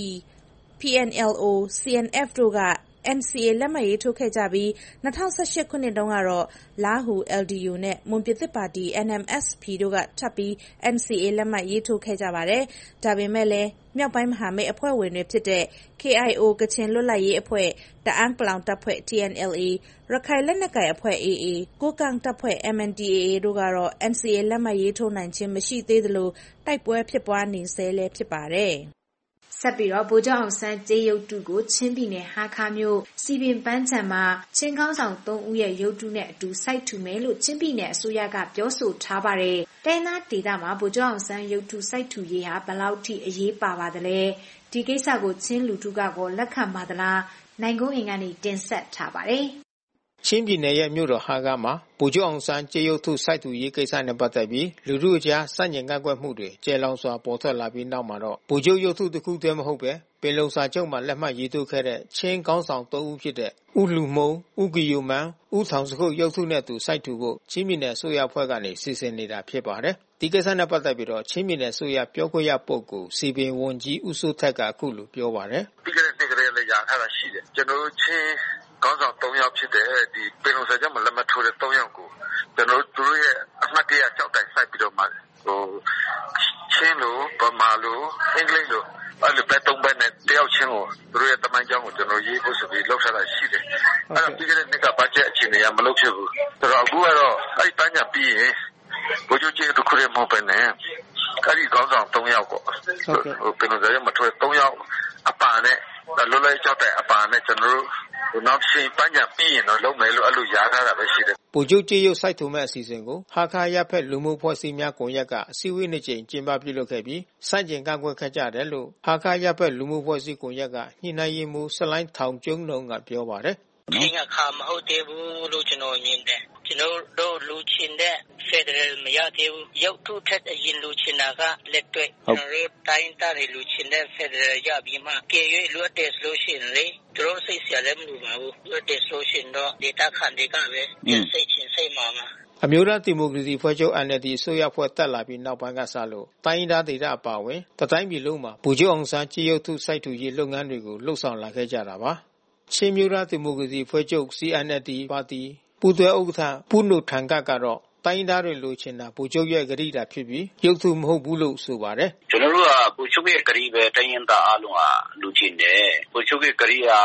P N L O C N F တို့က N C A လက်မှတ်ရေးထိုးခဲ့ကြပြီး၂၀၁၈ခုနှစ်တုန်းကတော့လားဟူ L D U နဲ့မွန်ပြည်သစ်ပါတီ N M S P တို့ကထပ်ပြီး N C A လက်မှတ်ရေးထိုးခဲ့ကြပါတယ်။ဒါပေမဲ့လည်းမြောက်ပိုင်းမဟာမိတ်အဖွဲ့ဝင်တွေဖြစ်တဲ့ K I O ကချင်လွတ်လပ်ရေးအဖွဲ့၊တအာင်းပလောင်တပ်ဖွဲ့ T N L A ရခိုင်လက်နက်ကိုင်အဖွဲ့ A A ကိုးကန့်တပ်ဖွဲ့ M N D A A တို့ကတော့ N C A လက်မှတ်ရေးထိုးနိုင်ခြင်းမရှိသေးသလိုတိုက်ပွဲဖြစ်ပွားနေဆဲလည်းဖြစ်ပါတယ်။ဆက်ပြီးတော့ဗိုလ်ချုပ်အောင်ဆန်းကြေးရုပ်တုကိုချင်းပြည်နယ်ဟာခါမြို့စီပင်ပန်းခြံမှာချင်းကောင်းဆောင်သုံးဦးရဲ့ရုပ်တုနဲ့အတူစိုက်ထူမယ်လို့ချင်းပြည်နယ်အစိုးရကပြောဆိုထားပါတယ်။တိုင်းသားဒေသမှာဗိုလ်ချုပ်အောင်ဆန်းရုပ်တုစိုက်ထူရေးဟာဘယ်လောက်ထိအရေးပါပါသလဲ။ဒီကိစ္စကိုချင်းလူထုကကောလက်ခံပါသလား။နိုင်ကုန်းအိမ်ကနေတင်ဆက်ထားပါတယ်။ချင်းပြည်နယ်ရဲ့မြို့တော်ဟာကမှာဗိုလ်ချုပ်အောင်ဆန်းကြေးရုပ်ထုစိုက်ထူရေးကိစ္စနဲ့ပတ်သက်ပြီးလူထုအကြားစန့်ကျင်ကန့်ကွက်မှုတွေကျယ်လောင်စွာပေါ်ထွက်လာပြီးနောက်မှာတော့ဗိုလ်ချုပ်ရုပ်ထုတစ်ခုတည်းမဟုတ်ပဲပင်လုံစာချုပ်မှာလက်မှတ်ရေးထိုးခဲ့တဲ့ချင်းကောင်းဆောင်သုံးဦးဖြစ်တဲ့ဦးလူမုံ၊ဦးကီယိုမန်၊ဦးထောင်စခုတ်ရုပ်ထုနဲ့သူစိုက်ထူဖို့ချင်းပြည်နယ်အစိုးရအဖွဲ့ကနေစီစဉ်နေတာဖြစ်ပါတယ်။ဒီကိစ္စနဲ့ပတ်သက်ပြီးတော့ချင်းပြည်နယ်အစိုးရပြောခွင့်ရပုဂ္ဂိုလ်စီပင်ဝန်ကြီးဦးစိုးထက်ကအခုလိုပြောပါတယ်။ပြီးခဲ့တဲ့နှစ်ကလေးလည်းရထားတာရှိတယ်။ကျွန်တော်တို့ချင်းကောင်းဆောင်သုံးယောက်ဖြစ်တဲ့ဒီပင်လုံစာချုပ်မှာလက်မှတ်ထိုးတဲ့သုံးယောက်ကိုကျွန်တော်တို့တို့ရဲ့အမှတ်တရကြောက်တိုင်စိုက်ပြီးတော့မှဟိုချင်းလိုဗမာလိုအင်္ဂလိပ်လိုအဲ့လိုပဲသုံးဘက်နဲ့တယောက်ချင်းကိုတို့ရဲ့တမန်ကြောင်းကိုကျွန်တော်ရေးဖို့ဆိုပြီးလှုပ်ရှားတာရှိတယ်။အဲ့တော့ပြီးခဲ့တဲ့နှစ်ကဘတ်ဂျက်အခြေအနေကမလုပ်ဖြစ်ဘူး။ဆိုတော့အခုကတော့အဲ့ဒီပန်းညာပြီးရင်ဗိုလ်ချုပ်ကြီးတို့ခုရဲမဟုတ်ပဲနဲ့အဲ့ဒီကောင်းဆောင်သုံးယောက်ကိုဟိုပင်လုံစာချုပ်မှာထိုးတဲ့သုံးယောက်အပါနဲ့လောလောကြောက်တဲ့အပါနဲ့ကျွန်တော်တို့နောက်ရှင်ပန်းညာပြီးရင်တော့လုံးမယ်လို့အဲ့လိုရားထားတာပဲရှိတယ်ဗိုလ်ချုပ်ကြေးရုပ်စိုက်ထူမဲ့အစီအစဉ်ကိုဟာခါရပ်ဖက်လူမှုဖွဲ့စည်းများကွန်ရက်ကအစည်းအဝေးနှစ်ကြိမ်ကျင်းပပြုလုပ်ခဲ့ပြီးစန့်ကျင်ကန့်ကွက်ခဲ့ကြတယ်လို့ဟာခါရပ်ဖက်လူမှုဖွဲ့စည်းကွန်ရက်ကညှိနှိုင်းရေးမှူးဆလိုင်းထောင်ကျုံနှုံကပြောပါတယ်အင်းအခါမဟုတ်သေးဘူးလို့ကျွန်တော်မြင်တယ်ကျွန်တော်တို့လူချင်းတဲ့ Federal မရသေးဘူးရုပ်ထုထက်အရင်လူချင်းတာကလက်တွေ့ကျွန်တော်တို့တိုင်းတာတွေလူချင်းတဲ့ Federal ရပြီးမှကြေရွေးလွတ်တဲ့ဆိုရှင်လေသူတို့စိတ်ဆရာလည်းမလိုပါဘူးလွတ်တဲ့ဆိုရှင်တော့ data ခံတွေကပဲစိတ်ချင်းစိတ်မှာမှာအမျိုးသားဒီမိုကရေစီဖွဲ့ချုပ် N L D အစိုးရဖွဲ့တက်လာပြီးနောက်ပိုင်းကစလို့တိုင်းဒေသဒေသအပါအဝင်တတိုင်းပြည်လုံးမှာဗိုလ်ချုပ်အောင်ဆန်းကြေးရုပ်ထုစိုက်ထူရေးလုပ်ငန်းတွေကိုလှုပ်ဆောင်လာခဲ့ကြတာပါချင်းမျိုးသားဒီမိုကရေစီဖွဲ့ချုပ် C N L D ပါတီပူးတွဲဥက္ကဋ္ဌပုနိုထန်ကကတော့တိုင်းသားတွေလိုချင်တာဗိုလ်ချုပ်ရဲ့ဂရိတာဖြစ်ပြီးရုပ်ထုမဟုတ်ဘူးလို့ဆိုပါတယ်ကျွန်တော်တို့ကဗိုလ်ချုပ်ရဲ့ဂရိပဲတိုင်းရင်းသားအားလုံးကလူချင်တယ်ဗိုလ်ချုပ်ရဲ့ဂရိက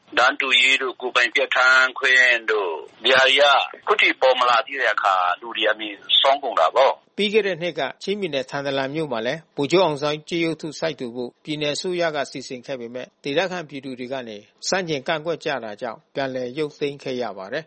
တန်းတူရေးတို့ကိုပိုင်ပြဋ္ဌာန်းခွင့်တို့ဒီအရာခုထိပေါ်မလာသေးတဲ့အခါလူတွေအမြင်စောင်းကုန်တာပေါ့ပြီးခဲ့တဲ့နှစ်ကချင်းပြည်နယ်ထန်တလန်မြို့မှာလည်းဗိုလ်ချုပ်အောင်ဆန်းကြေးရုပ်ထုစိုက်ထူဖို့ပြည်နယ်အစိုးရကစီစဉ်ခဲ့ပေမဲ့ဒေသခံပြည်သူတွေကနေစန့်ကျင်ကန့်ကွက်ကြတာကြောင့်ပြန်လည်ရုပ်သိမ်းခဲ့ရပါတယ်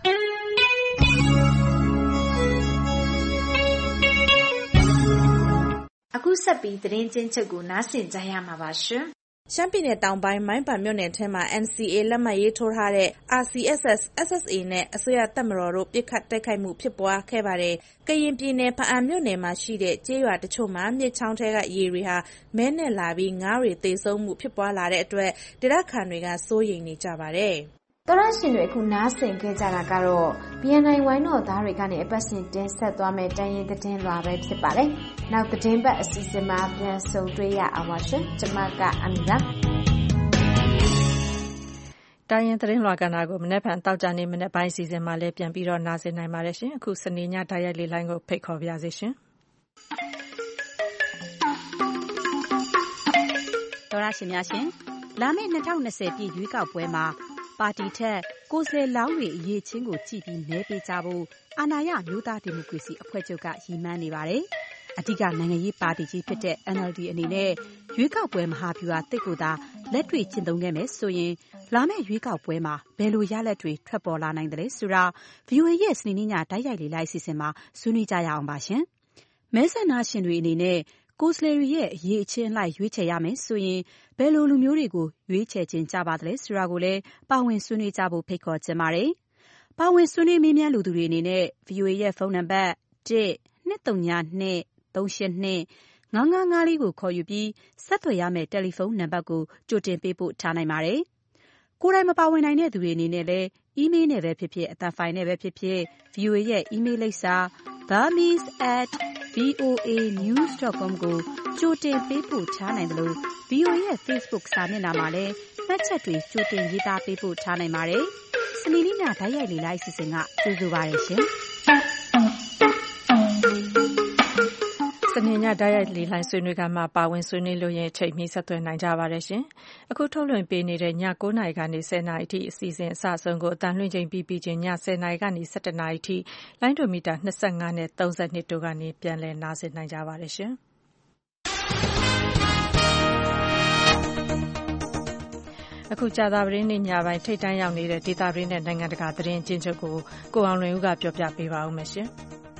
အခုဆက်ပြီးသတင်းချင်းချုပ်ကိုနားဆင်ကြရမှာပါရှင်ရှမ်းပြည်နယ်တောင်ပိုင်းမိုင်းပန်မြို့နယ်ထဲမှာ N C A လက်မှတ်ရေးထိုးထားတဲ့ R C S S S S A နဲ့အစိုးရတပ်မတော်တို့ပစ်ခတ်တိုက်ခိုက်မှုဖြစ်ပွားခဲ့ပါတယ်။ကရင်ပြည်နယ်ဖားအံမြို့နယ်မှာရှိတဲ့ကျေးရွာတချို့မှာမြစ်ချောင်းထဲကရေတွေဟာမဲနဲ့လာပြီးငါးတွေသေဆုံးမှုဖြစ်ပွားလာတဲ့အတွက်ဒေသခံတွေကစိုးရိမ်နေကြပါတယ်။တော်ရရှင်တွေအခုနားဆင်ခဲ့ကြတာကတော့ B N I ဝိုင်းတော်သားတွေကနေအပတ်စဉ်တင်ဆက်သွားမယ့်တိုင်းရင်းသတင်းလွှာပဲဖြစ်ပါတယ်။နောက်သတင်းပတ်အစီအစဉ်မှာပြန်ဆုံတွေ့ရအောင်ပါရှင်။ကျွန်မကအမီပါတိုင်းရင်သတင်းလွှာကဏ္ဍကိုမနေ့ကတောက်ကြနေမနေ့ပိုင်းစီစဉ်မှာလည်းပြန်ပြီးတော့နားဆင်နိုင်ပါတယ်ရှင်အခုစနေညတိုက်ရိုက်လေးလိုင်းကိုဖိတ်ခေါ်ပါရစေရှင်တော်ရရှင်များရှင်လာမယ့်၂၀၂၀ပြည့်ရွေးကောက်ပွဲမှာပါတီထက်ကိုယ်စားလှယ်လောင်းတွေအရေးချင်းကိုကြည့်ပြီးမဲပေးကြဖို့အာဏာရမျိုးသားဒီမိုကရေစီအဖွဲ့ချုပ်ကရည်မှန်းနေပါတယ်အဓိကနိုင်ငံရေးပါတီကြီးဖြစ်တဲ့ N L D အနေနဲ့ရွေးကောက်ပွဲမဟာဗျူဟာတစ်ကိုသာလက်တွေ့ကျင့်သုံးခဲ့မယ်ဆိုရင်လာမယ့်ရွေးကောက်ပွဲမှာဘယ်လိုရလဒ်တွေထွက်ပေါ်လာနိုင်တယ်လဲဆိုတာ V O A ရဲ့စနေနေ့ညတိုက်ရိုက်လေးလိုက်အစီအစဉ်မှာဆွေးနွေးကြရအောင်ပါရှင်။မဲဆန္ဒရှင်တွေအနေနဲ့ကိုယ်စားလှယ်တွေရဲ့အရေးအချင်းအလိုက်ရွေးချယ်ရမယ်ဆိုရင်ဘယ်လိုလူမျိုးတွေကိုရွေးချယ်ခြင်းကြပါသလဲဆိုတာကိုလည်းပါဝင်ဆွေးနွေးကြဖို့ဖိတ်ခေါ်ချင်ပါတယ်။ပါဝင်ဆွေးနွေးမေးမြန်းလူသူတွေအနေနဲ့ V O A ရဲ့ဖုန်းနံပါတ်one two zero two three eight two five five fiveလေးကိုခေါ်ယူပြီးဆက်သွယ်ရမယ့်တယ်လီဖုန်းနံပါတ်ကိုကြိုတင်ပေးပို့ထားနိုင်ပါတယ်။ကိုယ်တိုင်မပါဝင်နိုင်တဲ့သူတွေအနေနဲ့လည်းအီးမေးလ်နဲ့ပဲဖြစ်ဖြစ်အသံဖိုင်နဲ့ပဲဖြစ်ဖြစ် V O A ရဲ့အီးမေးလ်လိပ်စာ burmese at voa news dot com ကိုကြိုတင်ပေးပို့ထားနိုင်တယ်လို့ V O A ရဲ့ Facebook စာမျက်နှာမှာလည်းမှတ်ချက်တွေကြိုတင်ရေးသားပေးပို့ထားနိုင်ပါတယ်။စနေနေ့ညဓာတ်ရိုက်လေးလိုက်အစီအစဉ်ကကြိုဆိုပါရရှင်။စနေညဓာတ်ရိုက်လေးလိုင်းဆွေးနွေးခန်းမှာပါဝင်ဆွေးနွေးလို့ရင်ချိန်မီဆက်သွယ်နိုင်ကြပါတယ်ရှင်။အခုထုတ်လွှင့်ပေးနေတဲ့ညnineနာရီကနေtenနာရီအထိအစီအစဉ်အစအဆုံးကိုအတန်လွှင့်ချိန်ပြီးပြီးချင်းညtenနာရီကနေelevenနာရီအထိလိုင်းဒိုမီတာtwenty-fiveနဲ့thirty-twoတို့ကနေပြန်လည်နားဆင်နိုင်ကြပါတယ်ရှင်။အခုကြာသပတေးနေ့ညပိုင်းထိပ်တန်းရောက်နေတဲ့ဒေသတွင်းနဲ့နိုင်ငံတကာသတင်းအကျဉ်းချုပ်ကိုကိုအောင်လွင်ဦးကပြောပြပေးပါဦးမယ်ရှင်။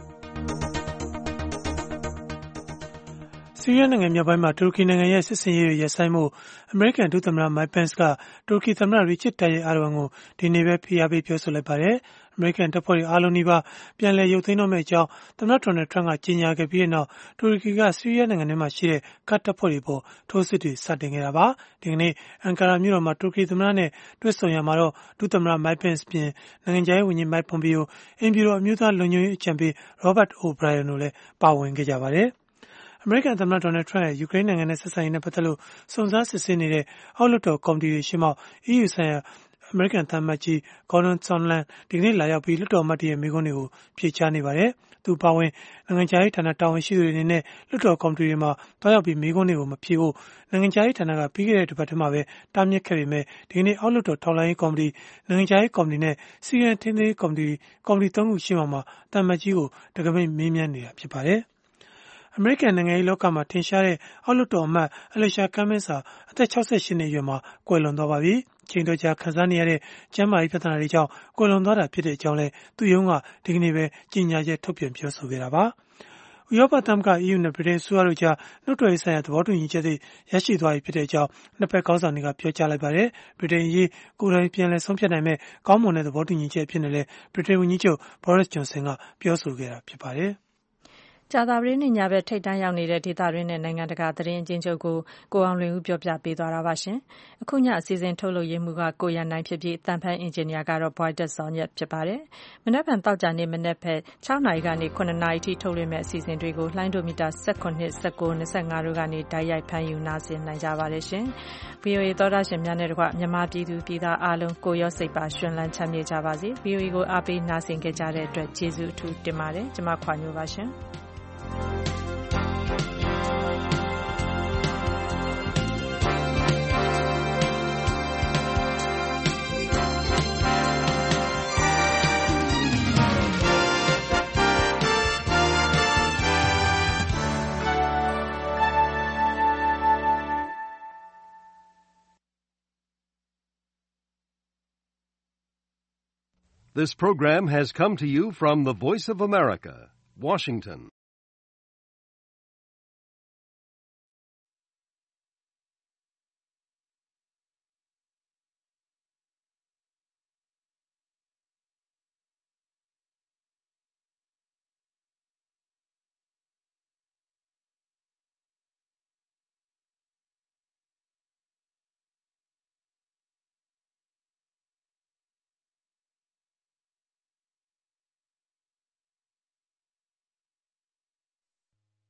ဆီးရီးယားနိုင်ငံမြောက်ပိုင်းမှာတူရကီနိုင်ငံရဲ့စစ်ဆင်ရေးတွေရပ်ဆိုင်းမှုအမေရိကန်ဒုသမ္မတ Mike Pence ကတူရကီသမ္မတ Recep Tayyip Erdogan ကိုဒီနေ့ပဲဖိအားပေးပြောဆိုလိုက်ပါတယ်။အမေရိကန်တပ်ဖွဲ့တွေအားလုံးနီးပါးပြန်လည်ရုပ်သိမ်းတော့မယ့်အကြောင်းသမ္မတ Donald Trump ကကြေညာခဲ့ပြီးနောက်တူရကီကဆီးရီးယားနိုင်ငံထဲမှာရှိတဲ့ကာဒ်တပ်ဖွဲ့တွေပေါ်ထိုးစစ်တွေစတင်ခဲ့တာပါ။ဒီကနေ့အန်ကာရာမြို့တော်မှာတူရကီသမ္မတနဲ့တွေ့ဆုံရမှာတော့ဒုသမ္မတ Mike Pence ပြင်နိုင်ငံခြားရေးဝန်ကြီး Mike Pompeo အိမ်ဖြူတော်အမျိုးသားလုံခြုံရေးအကြံပေး Robert O'Brien တို့လည်းပါဝင်ခဲ့ကြပါတယ်။အမေရိကန်သမ္မတ Donald Trump ရဲ့ယူကရိန်းနိုင်ငံနဲ့ဆက်ဆံရေးနဲ့ပတ်သက်လို့စုံစမ်းစစ်ဆေးနေတဲ့အောက်လွှတ်တော်ကော်မတီတွေရှေ့မှောက် E U ဆိုင်ရာအမေရိကန်သံအမတ်ကြီး Gordon Sondland ဒီကနေ့လာရောက်ပြီးလွှတ်တော်အမတ်တွေရဲ့မေးခွန်းတွေကိုဖြေကြားနေပါတယ်။သူပါဝင်နိုင်ငံခြားရေးဌာနတာဝန်ရှိသူတွေအနေနဲ့လွှတ်တော်ကော်မတီတွေမှာတွားရောက်ပြီးမေးခွန်းတွေကိုမဖြေဖို့နိုင်ငံခြားရေးဌာနကပြီးခဲ့တဲ့တစ်ပတ်ထဲမှာပဲတားမြစ်ခဲ့ပေမဲ့ဒီကနေ့အောက်လွှတ်တော်ထောက်လှမ်းရေးကော်မတီနိုင်ငံခြားရေးကော်မတီနဲ့စီရန်ထင်းသေးကော်မတီကော်မတီသုံးခုရှေ့မှောက်မှာသံအမတ်ကြီးကိုတကမိတ်မေးမြန်းနေတာဖြစ်ပါတယ်။အမေရိကန်နိုင်ငံရေးလောကမှာထင်ရှားတဲ့အောက်လွှတ်တော်အမတ် Alicia Cummings ဟာအသက်sixty-eightနှစ်အရွယ်မှာကွယ်လွန်သွားပါပြီ။ချိန်တော်ကြာခံစားနေရတဲ့ကျန်းမာရေးပြဿနာတွေကြောင့်ကွယ်လွန်သွားတာဖြစ်တဲ့အကြောင်းလည်းသူ့ရုံးကဒီကနေ့ပဲကြေညာချက်ထုတ်ပြန်ပြောဆိုခဲ့တာပါ။ဥရောပသမဂ္ဂ E U နဲ့ဗြိတိန်အစိုးရတို့ကြားနှုတ်ထွက်ရေးဆိုင်ရာသဘောတူညီချက်တွေရရှိသွားပြီဖြစ်တဲ့အကြောင်းနှစ်ဖက်ခေါင်းဆောင်တွေကပြောကြားလိုက်ပါတယ်။ဗြိတိန်အရေးကိုယ်တိုင်ပြန်လည်ဆုံးဖြတ်နိုင်မဲ့ကောင်းမွန်တဲ့သဘောတူညီချက်ဖြစ်နေလဲဗြိတိန်ဝန်ကြီးချုပ် Boris Johnson ကပြောဆိုခဲ့တာဖြစ်ပါတယ်။ကြာသပတေးနေ့ညဘက်ထိပ်တန်းရောက်နေတဲ့ဒေသတွင်းနဲ့နိုင်ငံတကာသတင်းအကျဉ်းချုပ်ကိုကိုအောင်လွင်ဦးပြောပြပေးသွားတာပါရှင်။အခုညအစီအစဉ်ထုတ်လုပ်ရေးမှုကကိုရန်နိုင်ဖြစ်ပြီးတန်ဖန်အင်ဂျင်နီယာကတော့ Boyd Zonyet ဖြစ်ပါတယ်။မနက်ဖြန်တောက်ကြနေ့မနက်ဖက်sixနာရီကနေnineနာရီထိထုတ်လွှင့်မဲ့အစီအစဉ်တွေကိုလှိုင်းဒိုမီတာnineteen, nineteen, twenty-fiveတို့ကနေတိုက်ရိုက်ဖမ်းယူနားဆင်နိုင်ကြပါတယ်ရှင်။ V O A သောတာရှင်များနဲ့တကွမြန်မာပြည်သူပြည်သားအားလုံးကိုရောစိတ်ပါရှင်လန်းချမ်းမြေ့ကြပါစေ။ V O A ကိုအားပေးနားဆင်ကြတဲ့အတွက်ကျေးဇူးအထူးတင်ပါတယ်။ကျွန်မခွာညိုပါရှင်။ This program has come to you from the Voice of America, Washington.